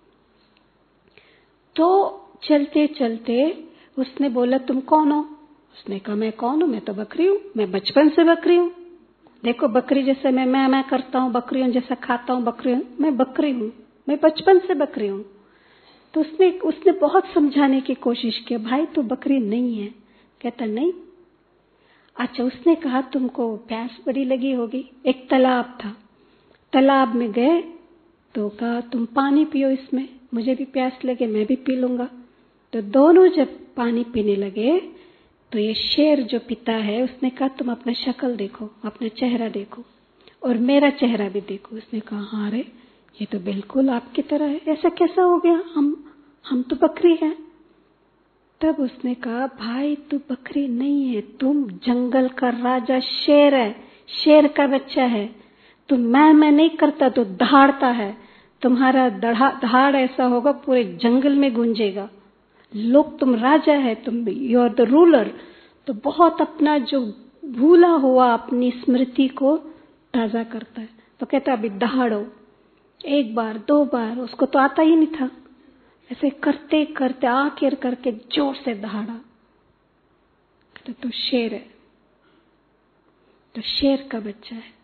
तो चलते चलते उसने बोला तुम कौन हो? उसने कहा मैं कौन हूँ, मैं तो बकरी हूँ, मैं बचपन से बकरी हूँ। देखो बकरी जैसे मैं मैं मैं करता हूँ, बकरियों जैसा खाता हूँ, बकरी मैं बकरी हूँ, मैं बचपन से बकरी हूँ। तो उसने उसने बहुत समझाने की कोशिश की, भाई तो बकरी नहीं है। कहता नहीं। अच्छा, उसने कहा तुमको प्यास बड़ी लगी होगी, एक तालाब था, तालाब में गए, तो कहा तुम पानी पियो इसमें, मुझे भी प्यास लगे मैं भी पी लूंगा। तो दोनों जब पानी पीने लगे तो ये शेर जो पिता है उसने कहा तुम अपना शक्ल देखो, अपना चेहरा देखो और मेरा चेहरा भी देखो। उसने कहा हाँ रे ये तो बिल्कुल आपकी तरह है, ऐसा कैसा हो गया, हम हम तो बकरी हैं। तब उसने कहा भाई तू बकरी नहीं है, तुम जंगल का राजा शेर है, शेर का बच्चा है। तुम मैं मैं नहीं करता तो दहाड़ता है, तुम्हारा दहाड़ ऐसा होगा पूरे जंगल में गूंजेगा। लोग तुम राजा है, तुम यू आर द रूलर। तो बहुत अपना जो भूला हुआ अपनी स्मृति को ताजा करता है। तो कहता अभी दहाड़ो, एक बार दो बार, उसको तो आता ही नहीं था। ऐसे करते करते आखिर करके जोर से दहाड़ा। कहता तो शेर है, तो शेर का बच्चा है।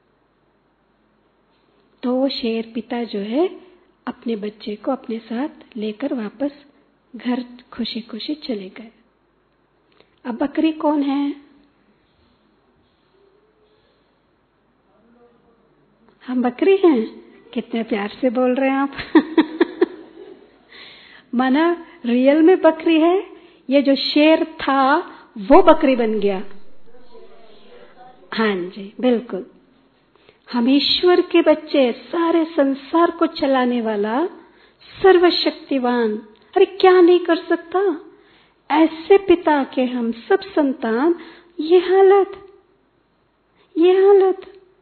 तो वो शेर पिता जो है अपने बच्चे को अपने साथ लेकर वापस घर खुशी खुशी चले गए। अब बकरी कौन है? हम बकरी हैं। कितने प्यार से बोल रहे हैं आप। माना रियल में बकरी है, ये जो शेर था वो बकरी बन गया। हाँ जी बिल्कुल, हम ईश्वर के बच्चे, सारे संसार को चलाने वाला सर्वशक्तिवान। अरे क्या नहीं कर सकता, ऐसे पिता के हम सब संतान। ये हालत, ये हालत,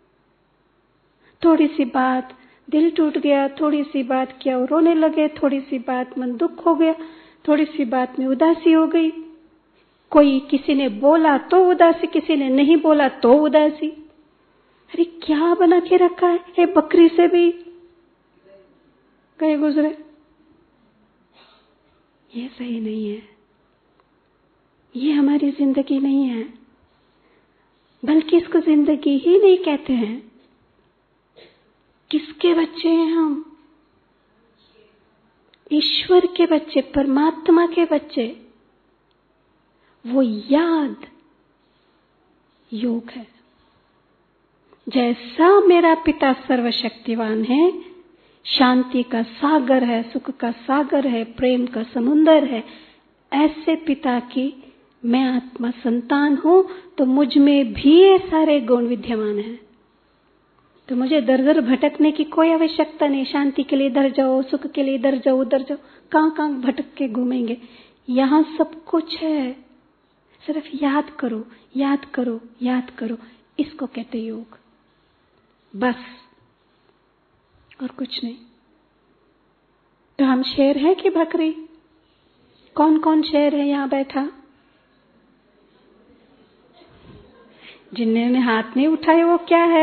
थोड़ी सी बात दिल टूट गया, थोड़ी सी बात क्या रोने लगे, थोड़ी सी बात मन दुख हो गया, थोड़ी सी बात में उदासी हो गई। कोई किसी ने बोला तो उदासी, किसी ने नहीं बोला तो उदासी। अरे क्या बना के रखा है, ये बकरी से भी गए गुजरे। ये सही नहीं है, ये हमारी जिंदगी नहीं है, बल्कि इसको जिंदगी ही नहीं कहते हैं। किसके बच्चे हैं हम? ईश्वर के बच्चे, परमात्मा के बच्चे। वो याद योग है। जैसा मेरा पिता सर्वशक्तिवान है, शांति का सागर है, सुख का सागर है, प्रेम का समुंदर है, ऐसे पिता की मैं आत्मा संतान हूं। तो मुझ में भी ये सारे गुण विद्यमान हैं। तो मुझे दर दर भटकने की कोई आवश्यकता नहीं। शांति के लिए इधर जाओ, सुख के लिए इधर जाओ, उधर जाओ, कहां कहां भटक के घूमेंगे। यहां सब कुछ है, सिर्फ याद करो, याद करो, याद करो। इसको कहते योग, बस और कुछ नहीं। तो हम शेर हैं कि बकरी? कौन कौन शेर है यहां बैठा? जिन्होंने हाथ नहीं उठाए वो क्या है?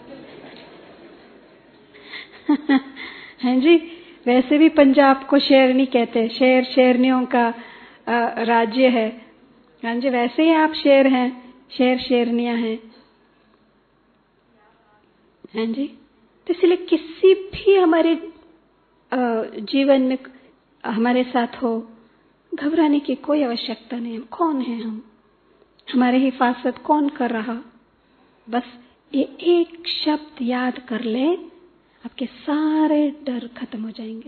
हैं जी, वैसे भी पंजाब को शेरनी कहते, शेर शेरनियों का राज्य है। हाँ जी, वैसे ही आप शेर हैं, शेर शेरनियां हैं। हाँ जी, तो इसलिए किसी भी हमारे जीवन में हमारे साथ हो, घबराने की कोई आवश्यकता नहीं। कौन है हम? हमारे हिफाजत कौन कर रहा? बस ये एक शब्द याद कर ले, आपके सारे डर खत्म हो जाएंगे।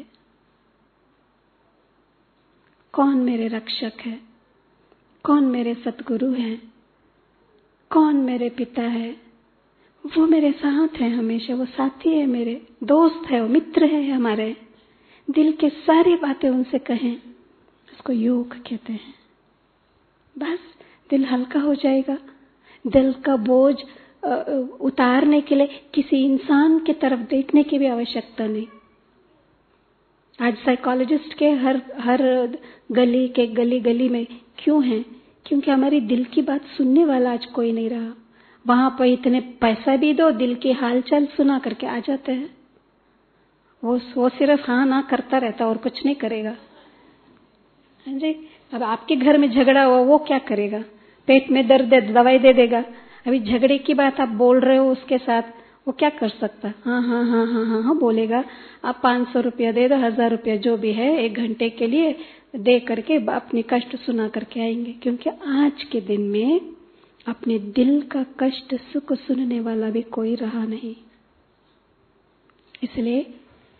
कौन मेरे रक्षक है? कौन मेरे सतगुरु हैं? कौन मेरे पिता है? वो मेरे साथ है हमेशा, वो साथी है, मेरे दोस्त है, वो मित्र है हमारे। दिल के सारी बातें उनसे कहें, उसको योग कहते हैं। बस दिल हल्का हो जाएगा। दिल का बोझ उतारने के लिए किसी इंसान की तरफ देखने की भी आवश्यकता नहीं। आज साइकोलॉजिस्ट के हर हर गली के गली गली में क्यों हैं? क्योंकि हमारी दिल की बात सुनने वाला आज कोई नहीं रहा। वहां पर इतने पैसा भी दो, दिल की हालचाल सुना करके आ जाते हैं। वो वो सिर्फ हाँ ना करता रहता और कुछ नहीं करेगा। हाँ जी, अब आपके घर में झगड़ा हुआ, वो क्या करेगा? पेट में दर्द है, दवाई दे देगा। अभी झगड़े की बात आप बोल रहे हो उसके साथ, वो क्या कर सकता? हाँ हाँ हाँ हाँ हाँ हाँ बोलेगा। आप पांच सौ रुपया दे दो, हजार रुपया जो भी है, एक घंटे के लिए दे करके अपनी कष्ट सुना करके आएंगे। क्योंकि आज के दिन में अपने दिल का कष्ट सुख सुनने वाला भी कोई रहा नहीं। इसलिए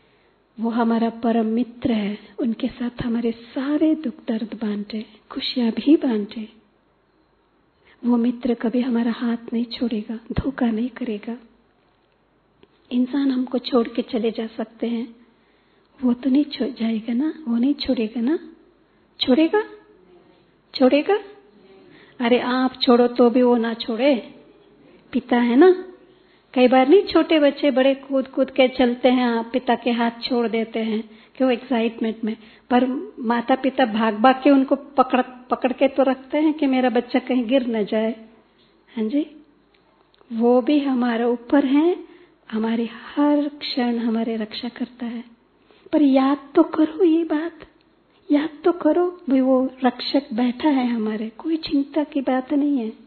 वो हमारा परम मित्र है। उनके साथ हमारे सारे दुख दर्द बांटे, खुशियां भी बांटे। वो मित्र कभी हमारा हाथ नहीं छोड़ेगा, धोखा नहीं करेगा। इंसान हमको छोड़ के चले जा सकते हैं, वो तो नहीं छोड़ जाएगा ना, वो नहीं छोड़ेगा ना। छोड़ेगा? छोड़ेगा? अरे आप छोड़ो तो भी वो ना छोड़े, पिता है ना। कई बार नहीं छोटे बच्चे बड़े कूद कूद के चलते हैं, आप पिता के हाथ छोड़ देते हैं क्यों? एक्साइटमेंट में। पर माता पिता भाग भाग के उनको पकड़ पकड़ के तो रखते हैं कि मेरा बच्चा कहीं गिर न जाए। हाँ जी, वो भी हमारे ऊपर है, हमारी हर क्षण हमारे रक्षा करता है। पर याद तो करो ये बात, याद तो करो भाई वो रक्षक बैठा है हमारे, कोई चिंता की बात नहीं है।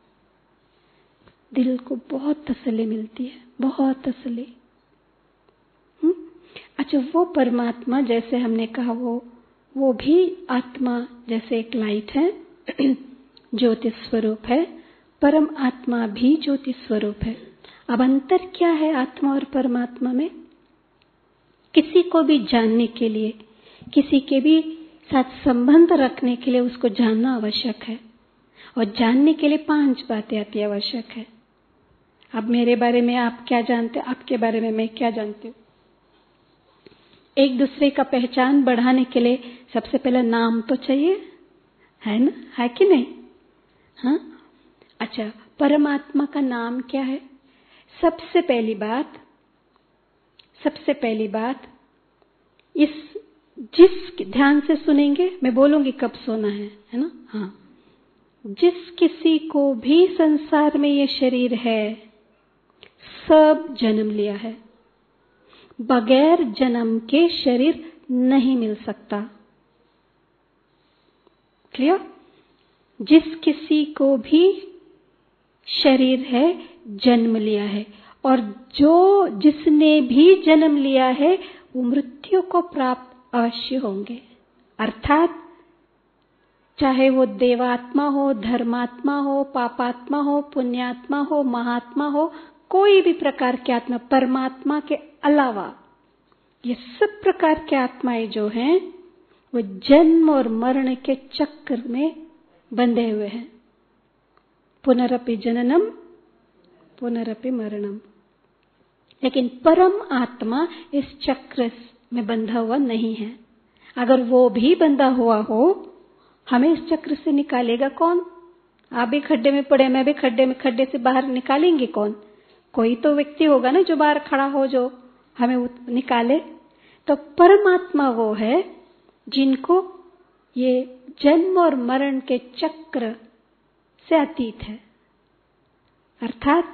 दिल को बहुत तसल्ली मिलती है, बहुत तसल्ली। हम्म अच्छा, वो परमात्मा जैसे हमने कहा, वो वो भी आत्मा जैसे एक लाइट है, ज्योति स्वरूप है। परम आत्मा भी ज्योति स्वरूप है। अब अंतर क्या है आत्मा और परमात्मा में? किसी को भी जानने के लिए, किसी के भी साथ संबंध रखने के लिए उसको जानना आवश्यक है। और जानने के लिए पांच बातें अति आवश्यक है। अब मेरे बारे में आप क्या जानते, आपके बारे में मैं क्या जानती हूँ। एक दूसरे का पहचान बढ़ाने के लिए सबसे पहले नाम तो चाहिए, है ना, है कि नहीं? हाँ, अच्छा, परमात्मा का नाम क्या है? सबसे पहली बात, सबसे पहली बात, इस जिस ध्यान से सुनेंगे, मैं बोलूंगी कब सोना है, है ना? हाँ, जिस किसी को भी संसार में ये शरीर है, सब जन्म लिया है। बगैर जन्म के शरीर नहीं मिल सकता। क्लियर? जिस किसी को भी शरीर है, जन्म लिया है। और जो जिसने भी जन्म लिया है वो मृत्यु को प्राप्त अवश्य होंगे। अर्थात चाहे वो देवात्मा हो, धर्मात्मा हो, पापात्मा हो, पुण्यात्मा हो, महात्मा हो, कोई भी प्रकार की आत्मा, परमात्मा के अलावा ये सब प्रकार के आत्माएं जो हैं वो जन्म और मरण के चक्र में बंधे हुए हैं। पुनरपि जननम पुनरपि मरणम। लेकिन परम आत्मा इस चक्र में बंधा हुआ नहीं है। अगर वो भी बंधा हुआ हो, हमें इस चक्र से निकालेगा कौन? आप भी खड्डे में पड़े, मैं भी खड्डे में, खड्डे से बाहर निकालेंगे कौन? कोई तो व्यक्ति होगा ना जो बाहर खड़ा हो, जो हमें निकाले। तो परमात्मा वो है जिनको ये जन्म और मरण के चक्र से अतीत है। अर्थात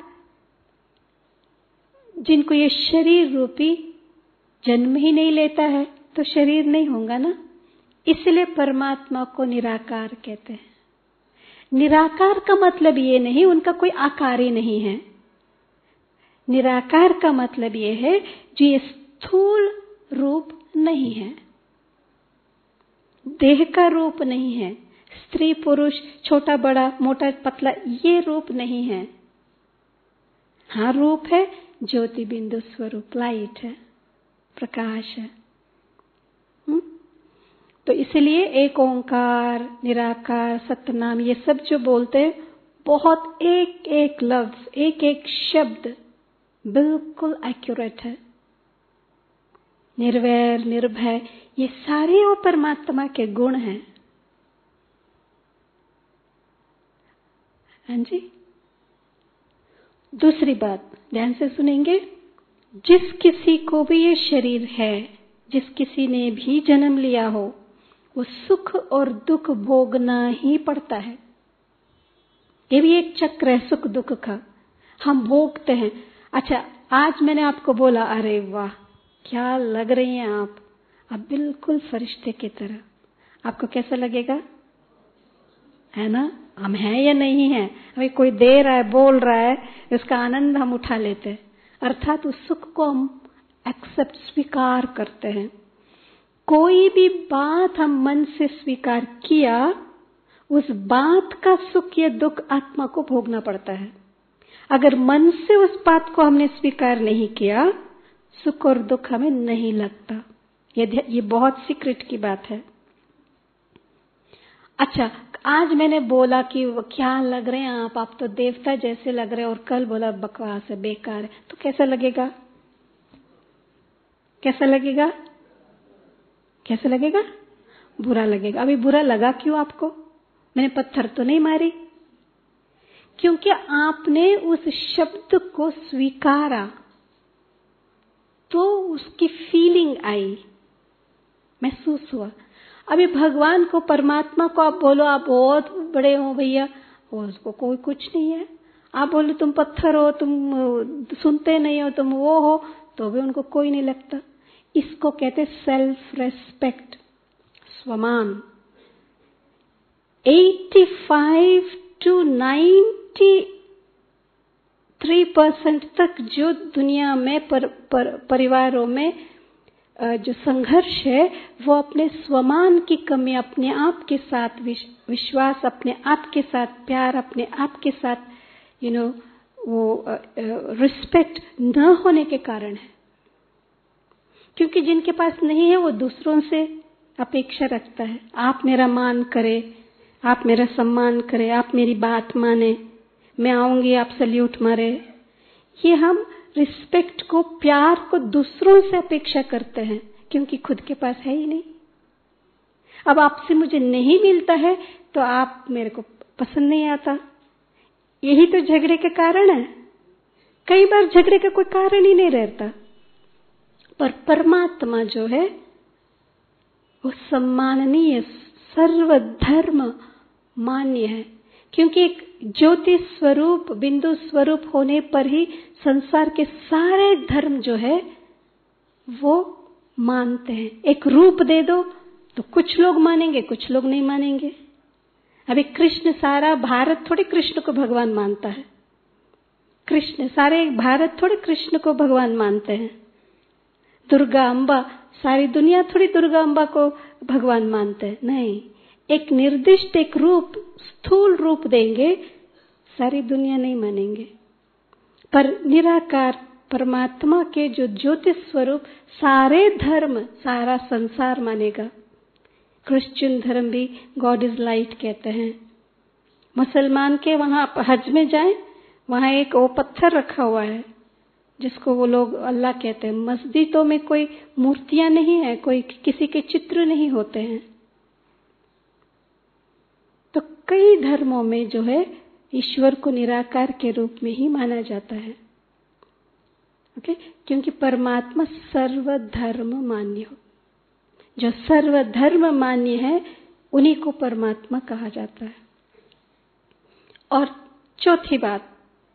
जिनको ये शरीर रूपी जन्म ही नहीं लेता है तो शरीर नहीं होगा ना। इसलिए परमात्मा को निराकार कहते हैं। निराकार का मतलब ये नहीं उनका कोई आकार ही नहीं है। निराकार का मतलब ये है जो ये स्थूल रूप नहीं है, देह का रूप नहीं है, स्त्री पुरुष, छोटा बड़ा, मोटा पतला, ये रूप नहीं है। हाँ, रूप है, ज्योति बिंदु स्वरूप, लाइट है, प्रकाश है। हुँ? तो इसलिए एक ओंकार, निराकार, सतनाम, ये सब जो बोलते हैं, बहुत एक एक लफ्ज, एक एक शब्द बिल्कुल एक्यूरेट है। निर्वैर, निर्भय, ये सारे वो परमात्मा के गुण हैं। हाँ जी। दूसरी बात ध्यान से सुनेंगे, जिस किसी को भी ये शरीर है, जिस किसी ने भी जन्म लिया हो, वो सुख और दुख भोगना ही पड़ता है। ये भी एक चक्र है सुख दुख का, हम भोगते हैं। अच्छा, आज मैंने आपको बोला, अरे वाह क्या लग रही हैं आप, आप बिल्कुल फरिश्ते की तरह। आपको कैसा लगेगा? है ना? हम हैं या नहीं हैं? अभी कोई दे रहा है, बोल रहा है, इसका आनंद हम उठा लेते हैं। अर्थात उस सुख को हम एक्सेप्ट, स्वीकार करते हैं। कोई भी बात हम मन से स्वीकार किया, उस बात का सुख या दुख आत्मा को भोगना पड़ता है। अगर मन से उस बात को हमने स्वीकार नहीं किया, सुख और दुख हमें नहीं लगता। ये ये बहुत सीक्रेट की बात है। अच्छा, आज मैंने बोला कि क्या लग रहे हैं आप आप तो देवता जैसे लग रहे हैं, और कल बोला बकवास है, बेकार है, तो कैसा लगेगा? कैसा लगेगा? कैसा लगेगा? बुरा लगेगा। अभी बुरा लगा क्यों आपको? मैंने पत्थर तो नहीं मारी, क्योंकि आपने उस शब्द को स्वीकारा तो उसकी फीलिंग आई, महसूस हुआ। अभी भगवान को, परमात्मा को आप बोलो आप बहुत बड़े हो भैया, उसको कोई कुछ नहीं है। आप बोलो तुम पत्थर हो, तुम सुनते नहीं हो, तुम वो हो, तो भी उनको कोई नहीं लगता। इसको कहते सेल्फ रेस्पेक्ट, स्वमान। पचासी टू तिरानवे परसेंट तक जो दुनिया में पर, पर, परिवारों में जो संघर्ष है वो अपने स्वमान की कमी, अपने आप के साथ विश्वास, अपने आप के साथ प्यार, अपने आप के साथ यू नो वो रिस्पेक्ट न होने के कारण है। क्योंकि जिनके पास नहीं है वो दूसरों से अपेक्षा रखता है, आप मेरा मान करे, आप मेरा सम्मान करें, आप मेरी बात माने, मैं आऊंगी आप सल्यूट मारे। ये हम रिस्पेक्ट को, प्यार को दूसरों से अपेक्षा करते हैं, क्योंकि खुद के पास है ही नहीं। अब आपसे मुझे नहीं मिलता है तो आप मेरे को पसंद नहीं आता। यही तो झगड़े के कारण है। कई बार झगड़े का कोई कारण ही नहीं रहता। पर परमात्मा जो है वो सम्माननीय, सर्वधर्म मान्य है, क्योंकि एक ज्योति स्वरूप, बिंदु स्वरूप होने पर ही संसार के सारे धर्म जो है वो मानते हैं। एक रूप दे दो तो कुछ लोग मानेंगे, कुछ लोग नहीं मानेंगे। अभी कृष्ण, सारा भारत थोड़ी कृष्ण को भगवान मानता है। कृष्ण, सारे भारत थोड़ी कृष्ण को भगवान मानते हैं। दुर्गा अम्बा, सारी दुनिया थोड़ी दुर्गा अम्बा को भगवान मानते हैं। नहीं, एक निर्दिष्ट एक रूप, स्थूल रूप देंगे, सारी दुनिया नहीं मानेंगे। पर निराकार परमात्मा के जो ज्योति स्वरूप सारे धर्म, सारा संसार मानेगा। क्रिश्चियन धर्म भी गॉड इज लाइट कहते हैं। मुसलमान के वहां हज में जाएं, वहां एक वो पत्थर रखा हुआ है जिसको वो लोग अल्लाह कहते हैं। मस्जिदों में कोई मूर्तियां नहीं है, कोई किसी के चित्र नहीं होते हैं। तो कई धर्मों में जो है ईश्वर को निराकार के रूप में ही माना जाता है। ओके, क्योंकि परमात्मा सर्वधर्म मान्य हो। जो सर्वधर्म मान्य है उन्हीं को परमात्मा कहा जाता है। और चौथी बात,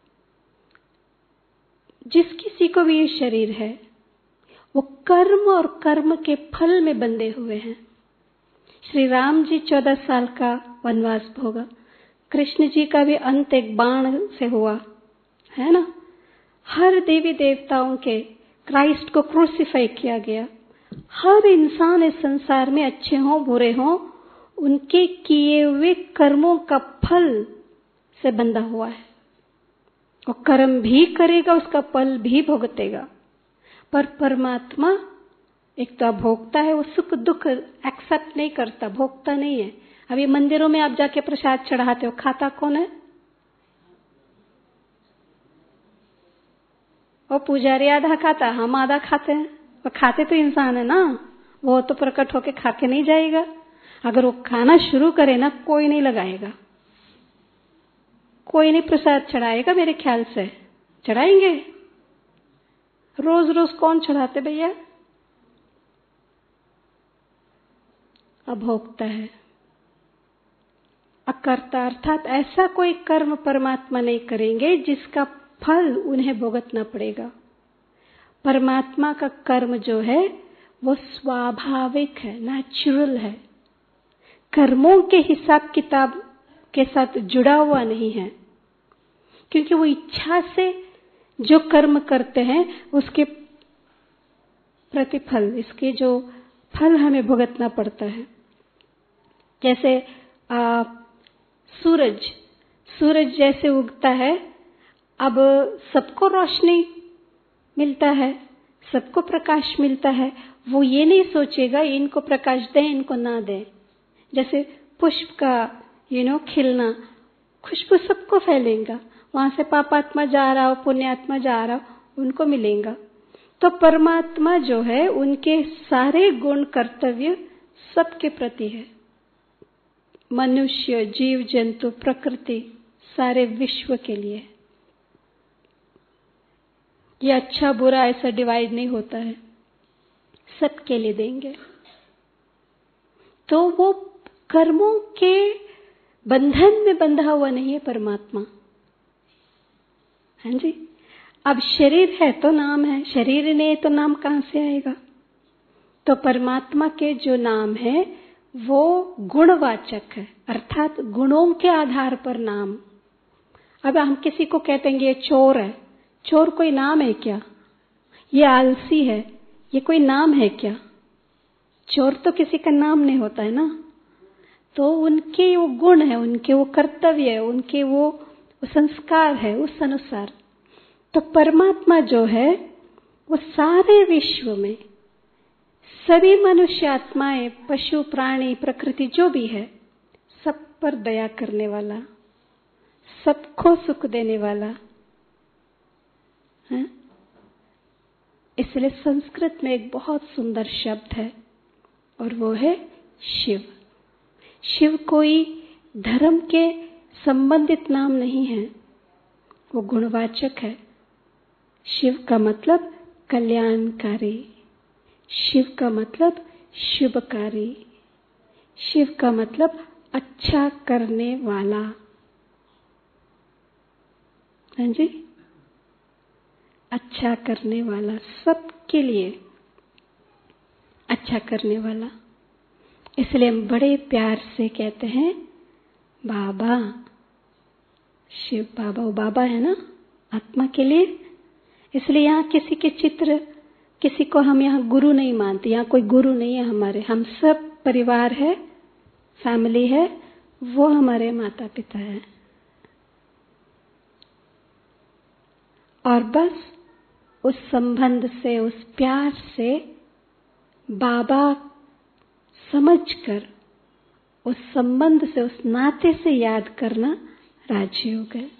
जिस किसी को भी ये शरीर है वो कर्म और कर्म के फल में बंधे हुए हैं। श्री राम जी चौदह साल का वनवास भोगा, कृष्ण जी का भी अंत एक बाण से हुआ है ना। हर देवी देवताओं के, क्राइस्ट को क्रूसिफाई किया गया। हर इंसान इस संसार में, अच्छे हों बुरे हों, उनके किए हुए कर्मों का फल से बंधा हुआ है। वो कर्म भी करेगा, उसका फल भी भुगतेगा। पर परमात्मा एक तो भोक्ता है, वो सुख दुख एक्सेप्ट नहीं करता, भोक्ता नहीं है। अभी मंदिरों में आप जाके प्रसाद चढ़ाते हो, खाता कौन है? वो पुजारी आधा खाता, हम आधा खाते हैं। वो खाते तो इंसान है ना, वो तो प्रकट होके खा के नहीं जाएगा। अगर वो खाना शुरू करे ना, कोई नहीं लगाएगा, कोई नहीं प्रसाद चढ़ाएगा। मेरे ख्याल से चढ़ाएंगे? रोज रोज कौन चढ़ाते भैया? अभोक्ता है, अकर्ता, अर्थात ऐसा कोई कर्म परमात्मा नहीं करेंगे जिसका फल उन्हें भुगतना पड़ेगा। परमात्मा का कर्म जो है वो स्वाभाविक है, नेचुरल है, कर्मों के हिसाब किताब के साथ जुड़ा हुआ नहीं है। क्योंकि वो इच्छा से जो कर्म करते हैं उसके प्रतिफल, इसके जो फल हमें भुगतना पड़ता है। जैसे आ, सूरज सूरज जैसे उगता है, अब सबको रोशनी मिलता है, सबको प्रकाश मिलता है, वो ये नहीं सोचेगा इनको प्रकाश दें इनको ना दें। जैसे पुष्प का यू नो खिलना, खुशबू सबको फैलेगा, वहां से पापात्मा जा रहा हो पुण्यात्मा जा रहा हो उनको मिलेगा। तो परमात्मा जो है उनके सारे गुण कर्तव्य सबके प्रति है, मनुष्य जीव जंतु प्रकृति सारे विश्व के लिए। ये अच्छा बुरा ऐसा डिवाइड नहीं होता है, सबके लिए देंगे। तो वो कर्मों के बंधन में बंधा हुआ नहीं है परमात्मा। हाँ जी, अब शरीर है तो नाम है, शरीर नहीं तो नाम कहां से आएगा। तो परमात्मा के जो नाम है वो गुणवाचक है, अर्थात गुणों के आधार पर नाम। अब हम किसी को कहते हैं ये चोर है, चोर कोई नाम है क्या? ये आलसी है, ये कोई नाम है क्या? चोर तो किसी का नाम नहीं होता है ना। तो उनके वो गुण है, उनके वो कर्तव्य है, उनके वो संस्कार है उस अनुसार। तो परमात्मा जो है वो सारे विश्व में सभी मनुष्य आत्माएं पशु प्राणी प्रकृति जो भी है सब पर दया करने वाला, सबको सुख देने वाला है। इसलिए संस्कृत में एक बहुत सुंदर शब्द है और वो है शिव। शिव कोई धर्म के संबंधित नाम नहीं है, वो गुणवाचक है। शिव का मतलब कल्याणकारी, शिव का मतलब शुभकारी, शिव का मतलब अच्छा करने वाला। हाँ जी, अच्छा करने वाला, सबके लिए अच्छा करने वाला। इसलिए हम बड़े प्यार से कहते हैं बाबा। शिव बाबा, वो बाबा है ना आत्मा के लिए। इसलिए यहाँ किसी के चित्र, किसी को हम यहाँ गुरु नहीं मानते, यहाँ कोई गुरु नहीं है हमारे, हम सब परिवार है, फैमिली है, वो हमारे माता पिता है। और बस उस संबंध से, उस प्यार से बाबा समझकर, उस संबंध से, उस नाते से याद करना राजयोग है।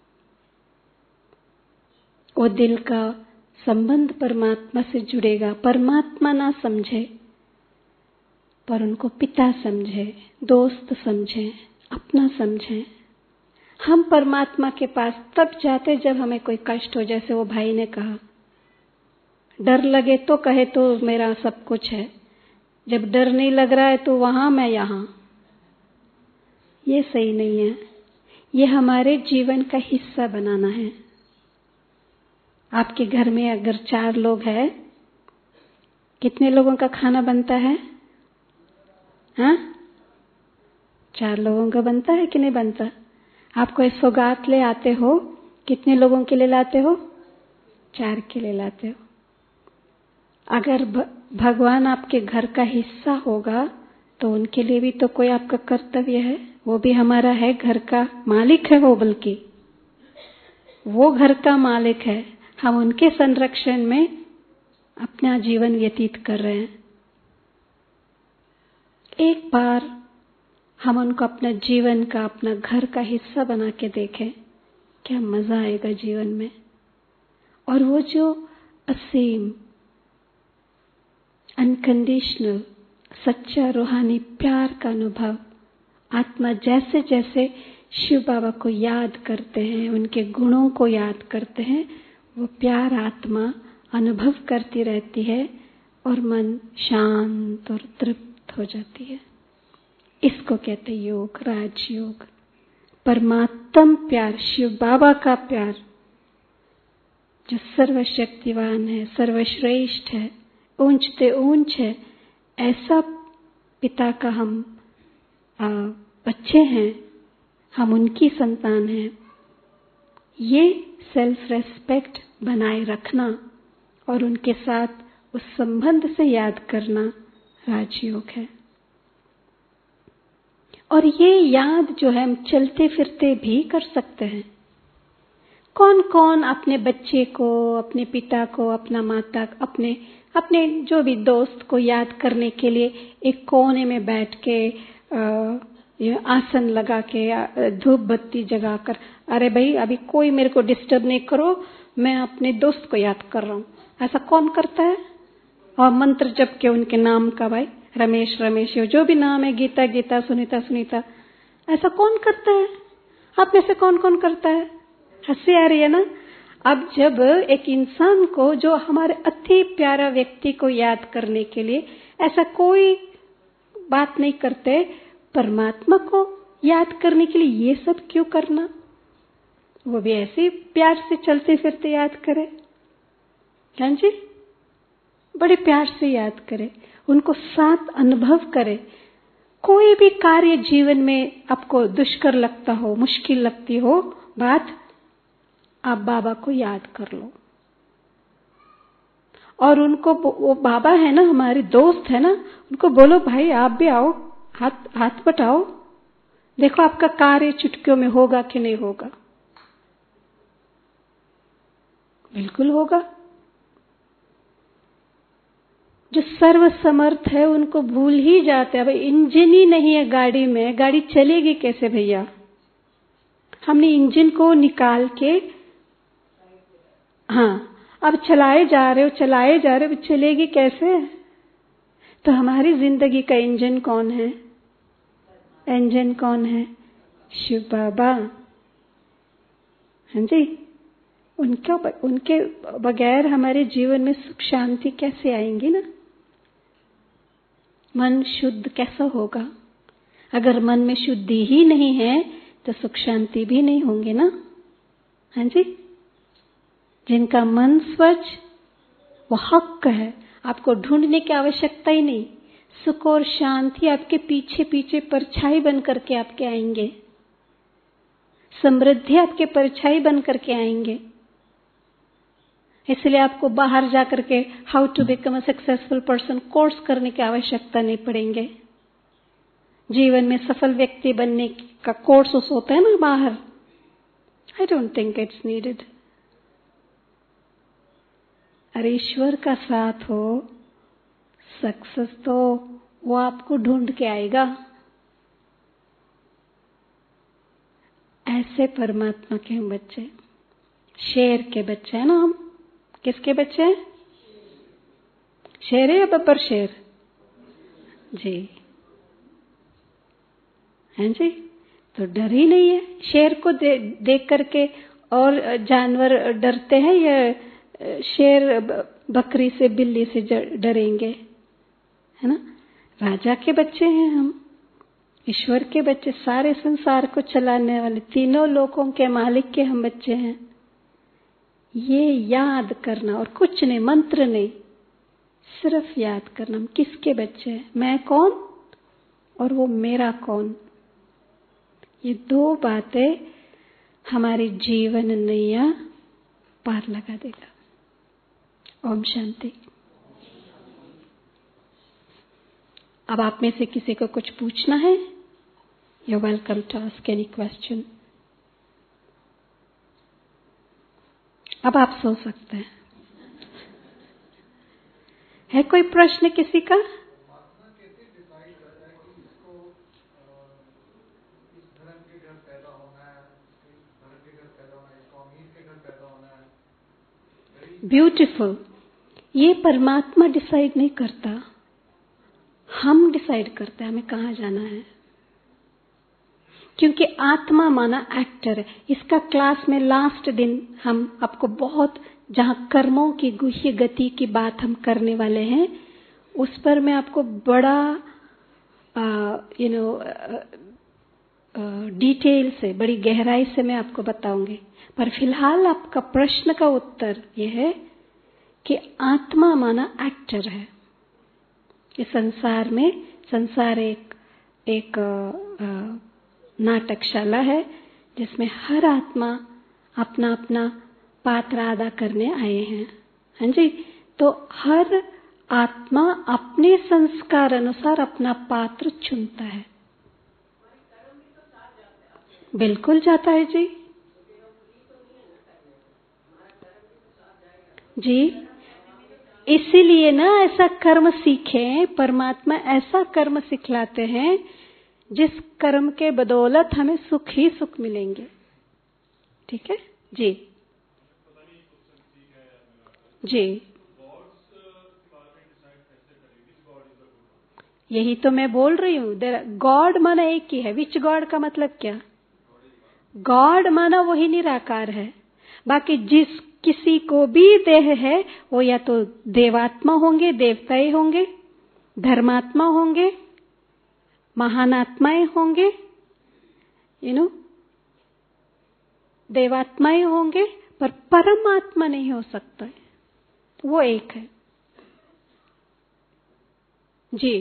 वो दिल का संबंध परमात्मा से जुड़ेगा। परमात्मा ना समझे पर उनको पिता समझे, दोस्त समझे, अपना समझे। हम परमात्मा के पास तब जाते जब हमें कोई कष्ट हो, जैसे वो भाई ने कहा डर लगे तो कहे तो मेरा सब कुछ है, जब डर नहीं लग रहा है तो वहां मैं यहां। ये सही नहीं है। ये हमारे जीवन का हिस्सा बनाना है। आपके घर में अगर चार लोग हैं, कितने लोगों का खाना बनता है? हाँ, चार लोगों का बनता है कि नहीं बनता? आप कोई सौगात ले आते हो, कितने लोगों के लिए लाते हो? चार के लिए लाते हो। अगर भगवान आपके घर का हिस्सा होगा तो उनके लिए भी तो कोई आपका कर्तव्य है, वो भी हमारा है, घर का मालिक है वो, बल्कि वो घर का मालिक है। हम उनके संरक्षण में अपना जीवन व्यतीत कर रहे हैं। एक बार हम उनको अपना जीवन का, अपना घर का हिस्सा बना के देखें, क्या मजा आएगा जीवन में। और वो जो असीम अनकंडीशनल सच्चा रूहानी प्यार का अनुभव, आत्मा जैसे जैसे शिव बाबा को याद करते हैं, उनके गुणों को याद करते हैं, वो प्यार आत्मा अनुभव करती रहती है और मन शांत और तृप्त हो जाती है। इसको कहते योग, राजयोग। परमात्म प्यार, शिव बाबा का प्यार जो सर्वशक्तिवान है, सर्वश्रेष्ठ है, ऊंचते ऊंच है, ऐसा पिता का हम आ, बच्चे हैं, हम उनकी संतान हैं। ये सेल्फ रेस्पेक्ट बनाए रखना और उनके साथ उस संबंध से याद करना राजयोग है। और ये याद जो है हम चलते फिरते भी कर सकते हैं। कौन कौन अपने बच्चे को, अपने पिता को, अपना माता, अपने अपने जो भी दोस्त को याद करने के लिए एक कोने में बैठ के आ, आसन लगा के, धूप बत्ती जगाकर, अरे भाई अभी कोई मेरे को डिस्टर्ब नहीं करो, मैं अपने दोस्त को याद कर रहा हूँ, ऐसा कौन करता है? और मंत्र जप के उनके नाम का, भाई रमेश रमेश जो भी नाम है, गीता गीता, सुनीता सुनीता, ऐसा कौन करता है? आप में से कौन कौन करता है? हंसी आ रही है ना? अब जब एक इंसान को, जो हमारे अति प्यारा व्यक्ति को याद करने के लिए ऐसा कोई बात नहीं करते, परमात्मा को याद करने के लिए ये सब क्यों करना? वो भी ऐसे प्यार से चलते फिरते याद करे। हाँ जी, बड़े प्यार से याद करे, उनको साथ अनुभव करे। कोई भी कार्य जीवन में आपको दुष्कर लगता हो, मुश्किल लगती हो बात, आप बाबा को याद कर लो। और उनको, वो बाबा है ना, हमारे दोस्त है ना, उनको बोलो भाई आप भी आओ, हाथ हाथ बटाओ, देखो आपका कार्य चुटकियों में होगा कि नहीं होगा। बिल्कुल होगा। जो सर्वसमर्थ है उनको भूल ही जाते हैं। भाई इंजन ही नहीं है गाड़ी में, गाड़ी चलेगी कैसे भैया? हमने इंजन को निकाल के, हाँ अब चलाए जा रहे हो चलाए जा रहे हो, चलेगी कैसे? तो हमारी जिंदगी का इंजन कौन है? इंजन कौन है? शिव बाबा। हाँ जी, उनका उनके बगैर हमारे जीवन में सुख शांति कैसे आएंगी ना? मन शुद्ध कैसा होगा? अगर मन में शुद्धि ही नहीं है तो सुख शांति भी नहीं होंगे ना। हाँ जी, जिनका मन स्वच्छ वो हक है, आपको ढूंढने की आवश्यकता ही नहीं। सुख और शांति आपके पीछे पीछे परछाई बन करके आपके आएंगे, समृद्धि आपके परछाई बन करके आएंगे। इसलिए आपको बाहर जाकर के how to become a successful person course करने की आवश्यकता नहीं पड़ेंगे। जीवन में सफल व्यक्ति बनने का कोर्स होता है ना बाहर, I don't think it's needed. अरे ईश्वर का साथ हो, सक्सेस तो वो आपको ढूंढ के आएगा। ऐसे परमात्मा के हम बच्चे, शेर के बच्चे हैं ना हम। किसके बच्चे हैं? शेर है या बब्बर शेर? जी हैं जी, तो डर ही नहीं है। शेर को दे, देख करके और जानवर डरते हैं या शेर बकरी से बिल्ली से डरेंगे? है ना? राजा के बच्चे हैं हम, ईश्वर के बच्चे, सारे संसार को चलाने वाले, तीनों लोकों के मालिक के हम बच्चे हैं। ये याद करना और कुछ नहीं, मंत्र नहीं, सिर्फ याद करना हम किसके बच्चे हैं, मैं कौन और वो मेरा कौन। ये दो बातें हमारे जीवन नैया पार लगा देगा। ओम शांति। अब आप में से किसी को कुछ पूछना है? You welcome to ask any question. अब आप सो सकते हैं। है कोई प्रश्न किसी का? ब्यूटीफुल। ये परमात्मा डिसाइड नहीं करता, हम डिसाइड करते हैं हमें कहाँ जाना है। क्योंकि आत्मा माना एक्टर है। इसका क्लास में लास्ट दिन हम आपको बहुत, जहाँ कर्मों की गुह्य गति की बात हम करने वाले हैं, उस पर मैं आपको बड़ा यू नो डिटेल से, बड़ी गहराई से मैं आपको बताऊंगी। पर फिलहाल आपका प्रश्न का उत्तर यह है कि आत्मा माना एक्टर है। इस संसार में, संसार एक एक नाटकशाला है जिसमें हर आत्मा अपना अपना पात्र अदा करने आए हैं। हाँ जी, तो हर आत्मा अपने संस्कार अनुसार अपना पात्र चुनता है। बिल्कुल जाता है जी। जी, इसीलिए ना ऐसा कर्म सीखे, परमात्मा ऐसा कर्म सिखलाते हैं जिस कर्म के बदौलत हमें सुख ही सुख मिलेंगे। ठीक है जी जी, यही तो मैं बोल रही हूँ। गॉड माना एक ही है। विच गॉड का मतलब क्या? गॉड माना वही निराकार है। बाकी जिस किसी को भी देह है वो या तो देवात्मा होंगे, देवताएं होंगे, धर्मात्मा होंगे, महान आत्माएं होंगे, यू नो देवात्माएं होंगे, पर परमात्मा नहीं हो सकता है। वो एक है जी।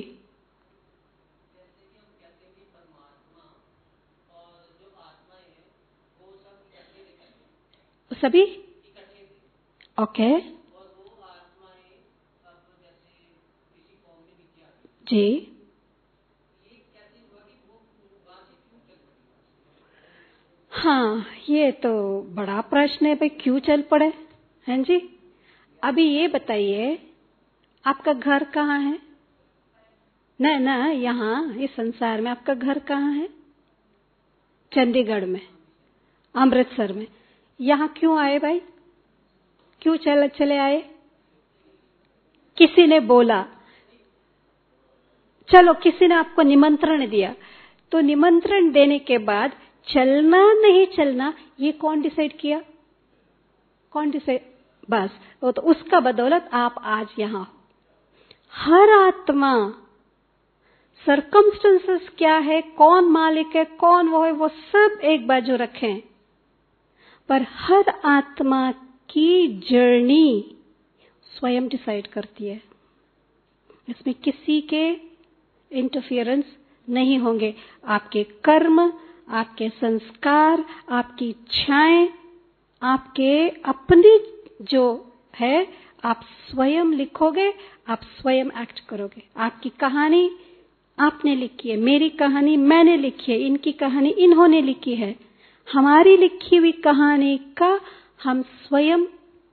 सभी ओके जी। हाँ, ये तो बड़ा प्रश्न है भाई, क्यों चल पड़े हैं जी। अभी ये बताइए, आपका घर कहाँ है? ना ना, यहाँ इस संसार में आपका घर कहाँ है? चंडीगढ़ में, अमृतसर में। यहाँ क्यों आए भाई? क्यों चले चले आए? किसी ने बोला? चलो, किसी ने आपको निमंत्रण दिया, तो निमंत्रण देने के बाद चलना नहीं चलना ये कौन डिसाइड किया? कौन डिसाइड? बस, वो तो उसका बदौलत आप आज यहाँ हो। हर आत्मा, सरकमस्टेंसेस क्या है, कौन मालिक है, कौन वो है, वो सब एक बाजू रखें, पर हर आत्मा की जर्नी स्वयं डिसाइड करती है। इसमें किसी के इंटरफियरेंस नहीं होंगे। आपके कर्म, आपके संस्कार, आपकी इच्छाएं, आपके अपनी जो है, आप स्वयं लिखोगे, आप स्वयं एक्ट करोगे। आपकी कहानी आपने लिखी है, मेरी कहानी मैंने लिखी है, इनकी कहानी इन्होंने लिखी है। हमारी लिखी हुई कहानी का हम स्वयं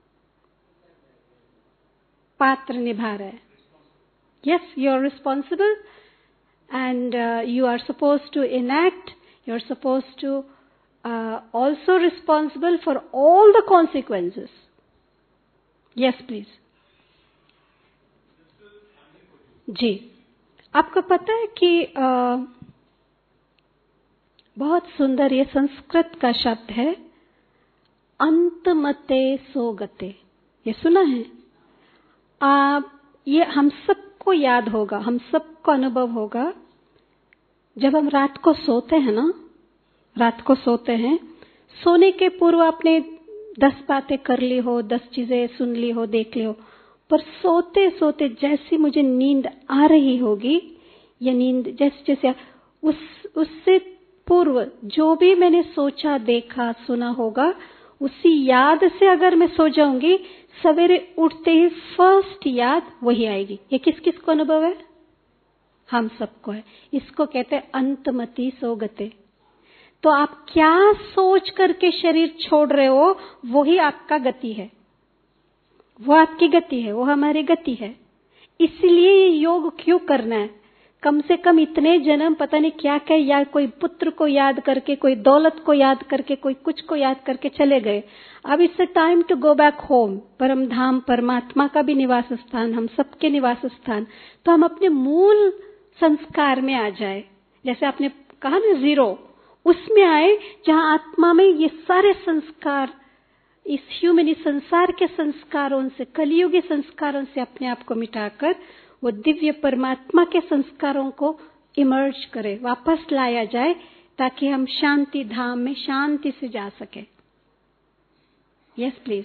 पात्र निभा रहे हैं। Yes, you are responsible, and uh, you are supposed to enact. You are supposed to uh, also responsible for all the consequences. Yes, please. जी, आपको पता है कि uh, बहुत सुंदर ये संस्कृत का शब्द है, अंतमते सोगते। ये सुना है आप? ये हम सबको याद होगा, हम सबको अनुभव होगा। जब हम रात को सोते हैं ना, रात को सोते हैं, सोने के पूर्व आपने दस बातें कर ली हो, दस चीजें सुन ली हो, देख ली हो, पर सोते सोते जैसी मुझे नींद आ रही होगी, ये नींद जैसे जैसे उस उससे पूर्व जो भी मैंने सोचा, देखा, सुना होगा, उसी याद से अगर मैं सो जाऊंगी, सवेरे उठते ही फर्स्ट याद वही आएगी। ये किस किस को अनुभव है? हम सबको है। इसको कहते हैं अंतमति सोगते। तो आप क्या सोच करके शरीर छोड़ रहे हो, वही आपका गति है, वो आपकी गति है, वो हमारी गति है। इसलिए ये योग क्यों करना है? कम से कम इतने जन्म पता नहीं क्या क्या, या कोई पुत्र को याद करके, कोई दौलत को याद करके, कोई कुछ को याद करके चले गए। अब it's time to go back home. परम धाम, परमात्मा का भी निवास स्थान, हम सबके निवास स्थान। तो हम अपने मूल संस्कार में आ जाए। जैसे आपने कहा ना, जीरो, उसमें आए जहां आत्मा में ये सारे संस्कार, इस ह्यूमन, इस संसार के संस्कारों से, कलियुगी संस्कारों से अपने आप को मिटाकर वो दिव्य परमात्मा के संस्कारों को इमर्ज करे, वापस लाया जाए, ताकि हम शांति धाम में शांति से जा सके। Yes please.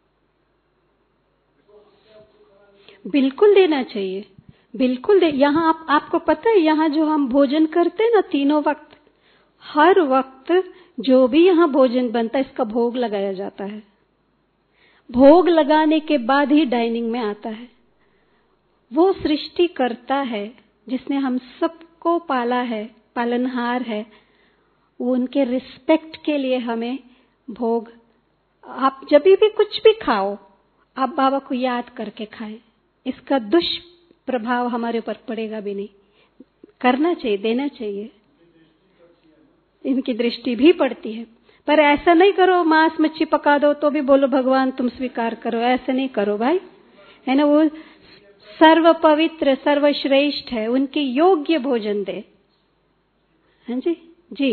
बिल्कुल देना चाहिए, बिल्कुल दे। यहाँ आप, आपको पता है, यहाँ जो हम भोजन करते हैं ना, तीनों वक्त, हर वक्त जो भी यहाँ भोजन बनता है, इसका भोग लगाया जाता है। भोग लगाने के बाद ही डाइनिंग में आता है। वो सृष्टि करता है जिसने हम सबको पाला है, पालनहार है, वो उनके रिस्पेक्ट के लिए हमें भोग, आप जब भी कुछ भी खाओ, आप बाबा को याद करके खाएं, इसका दुष्प्रभाव हमारे ऊपर पड़ेगा भी नहीं। करना चाहिए, देना चाहिए, इनकी दृष्टि भी पड़ती है। पर ऐसा नहीं करो मांस मच्छी पका दो तो भी बोलो भगवान तुम स्वीकार करो, ऐसा नहीं करो भाई, है ना। वो सर्व पवित्र सर्वश्रेष्ठ है, उनके योग्य भोजन दे। हाँ जी जी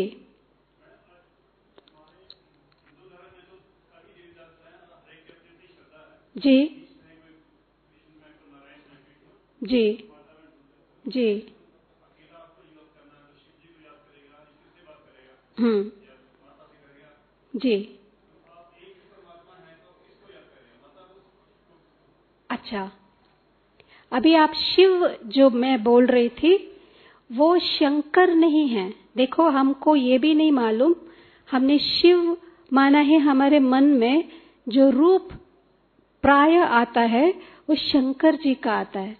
जी जी जी हम्म जी अच्छा। अभी आप शिव जो मैं बोल रही थी वो शंकर नहीं है। देखो हमको ये भी नहीं मालूम, हमने शिव माना है, हमारे मन में जो रूप प्राय आता है वो शंकर जी का आता है।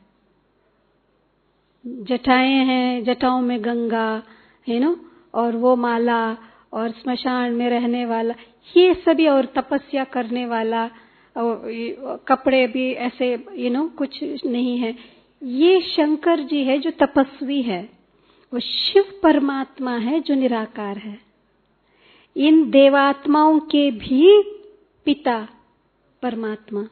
जटाएं हैं, जटाओं में गंगा है ना, और वो माला और स्मशान में रहने वाला, ये सभी, और तपस्या करने वाला, और कपड़े भी ऐसे यू नो कुछ नहीं है, ये शंकर जी है जो तपस्वी है। वो शिव परमात्मा है जो निराकार है। इन देवात्माओं के भी पिता परमात्मा,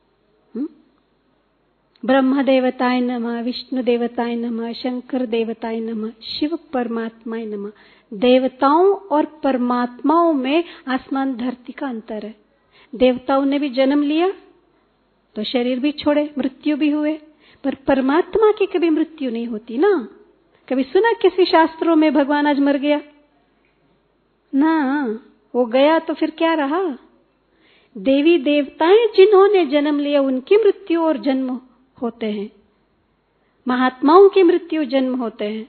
ब्रह्म देवताय नमः, विष्णु देवताय नमः, शंकर देवताय नमः, शिव परमात्माय नमः। देवताओं और परमात्माओं में आसमान धरती का अंतर है। देवताओं ने भी जन्म लिया तो शरीर भी छोड़े, मृत्यु भी हुए, पर परमात्मा की कभी मृत्यु नहीं होती ना। कभी सुना किसी शास्त्रों में भगवान आज मर गया ना, वो गया तो फिर क्या रहा। देवी देवताएं जिन्होंने जन्म लिया उनकी मृत्यु और जन्म होते हैं, महात्माओं की मृत्यु जन्म होते हैं,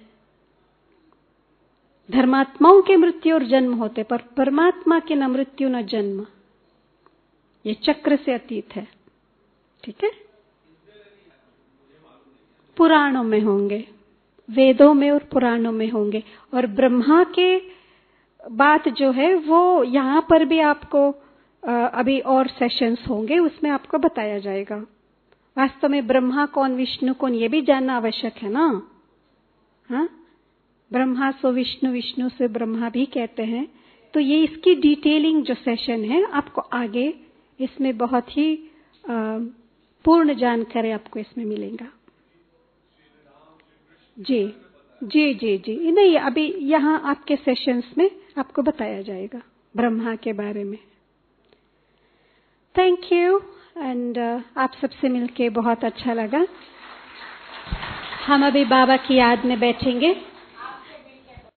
धर्मात्माओं की मृत्यु और जन्म होते, पर परमात्मा की न मृत्यु न जन्म, ये चक्र से अतीत है। ठीक है, पुराणों में होंगे, वेदों में और पुराणों में होंगे। और ब्रह्मा के बात जो है वो यहाँ पर भी आपको अभी और सेशंस होंगे, उसमें आपको बताया जाएगा। वास्तव में ब्रह्मा कौन विष्णु कौन ये भी जानना आवश्यक है ना। हाँ, ब्रह्मा सो विष्णु, विष्णु से ब्रह्मा भी कहते हैं। तो ये इसकी डिटेलिंग जो सेशन है आपको आगे इसमें बहुत ही पूर्ण जानकारी आपको इसमें मिलेगा। जी जी जी जी नहीं, अभी यहाँ आपके सेशंस में आपको बताया जाएगा ब्रह्मा के बारे में। Thank you. एंड आप सबसे मिलके बहुत अच्छा लगा। हम अभी बाबा की याद में बैठेंगे।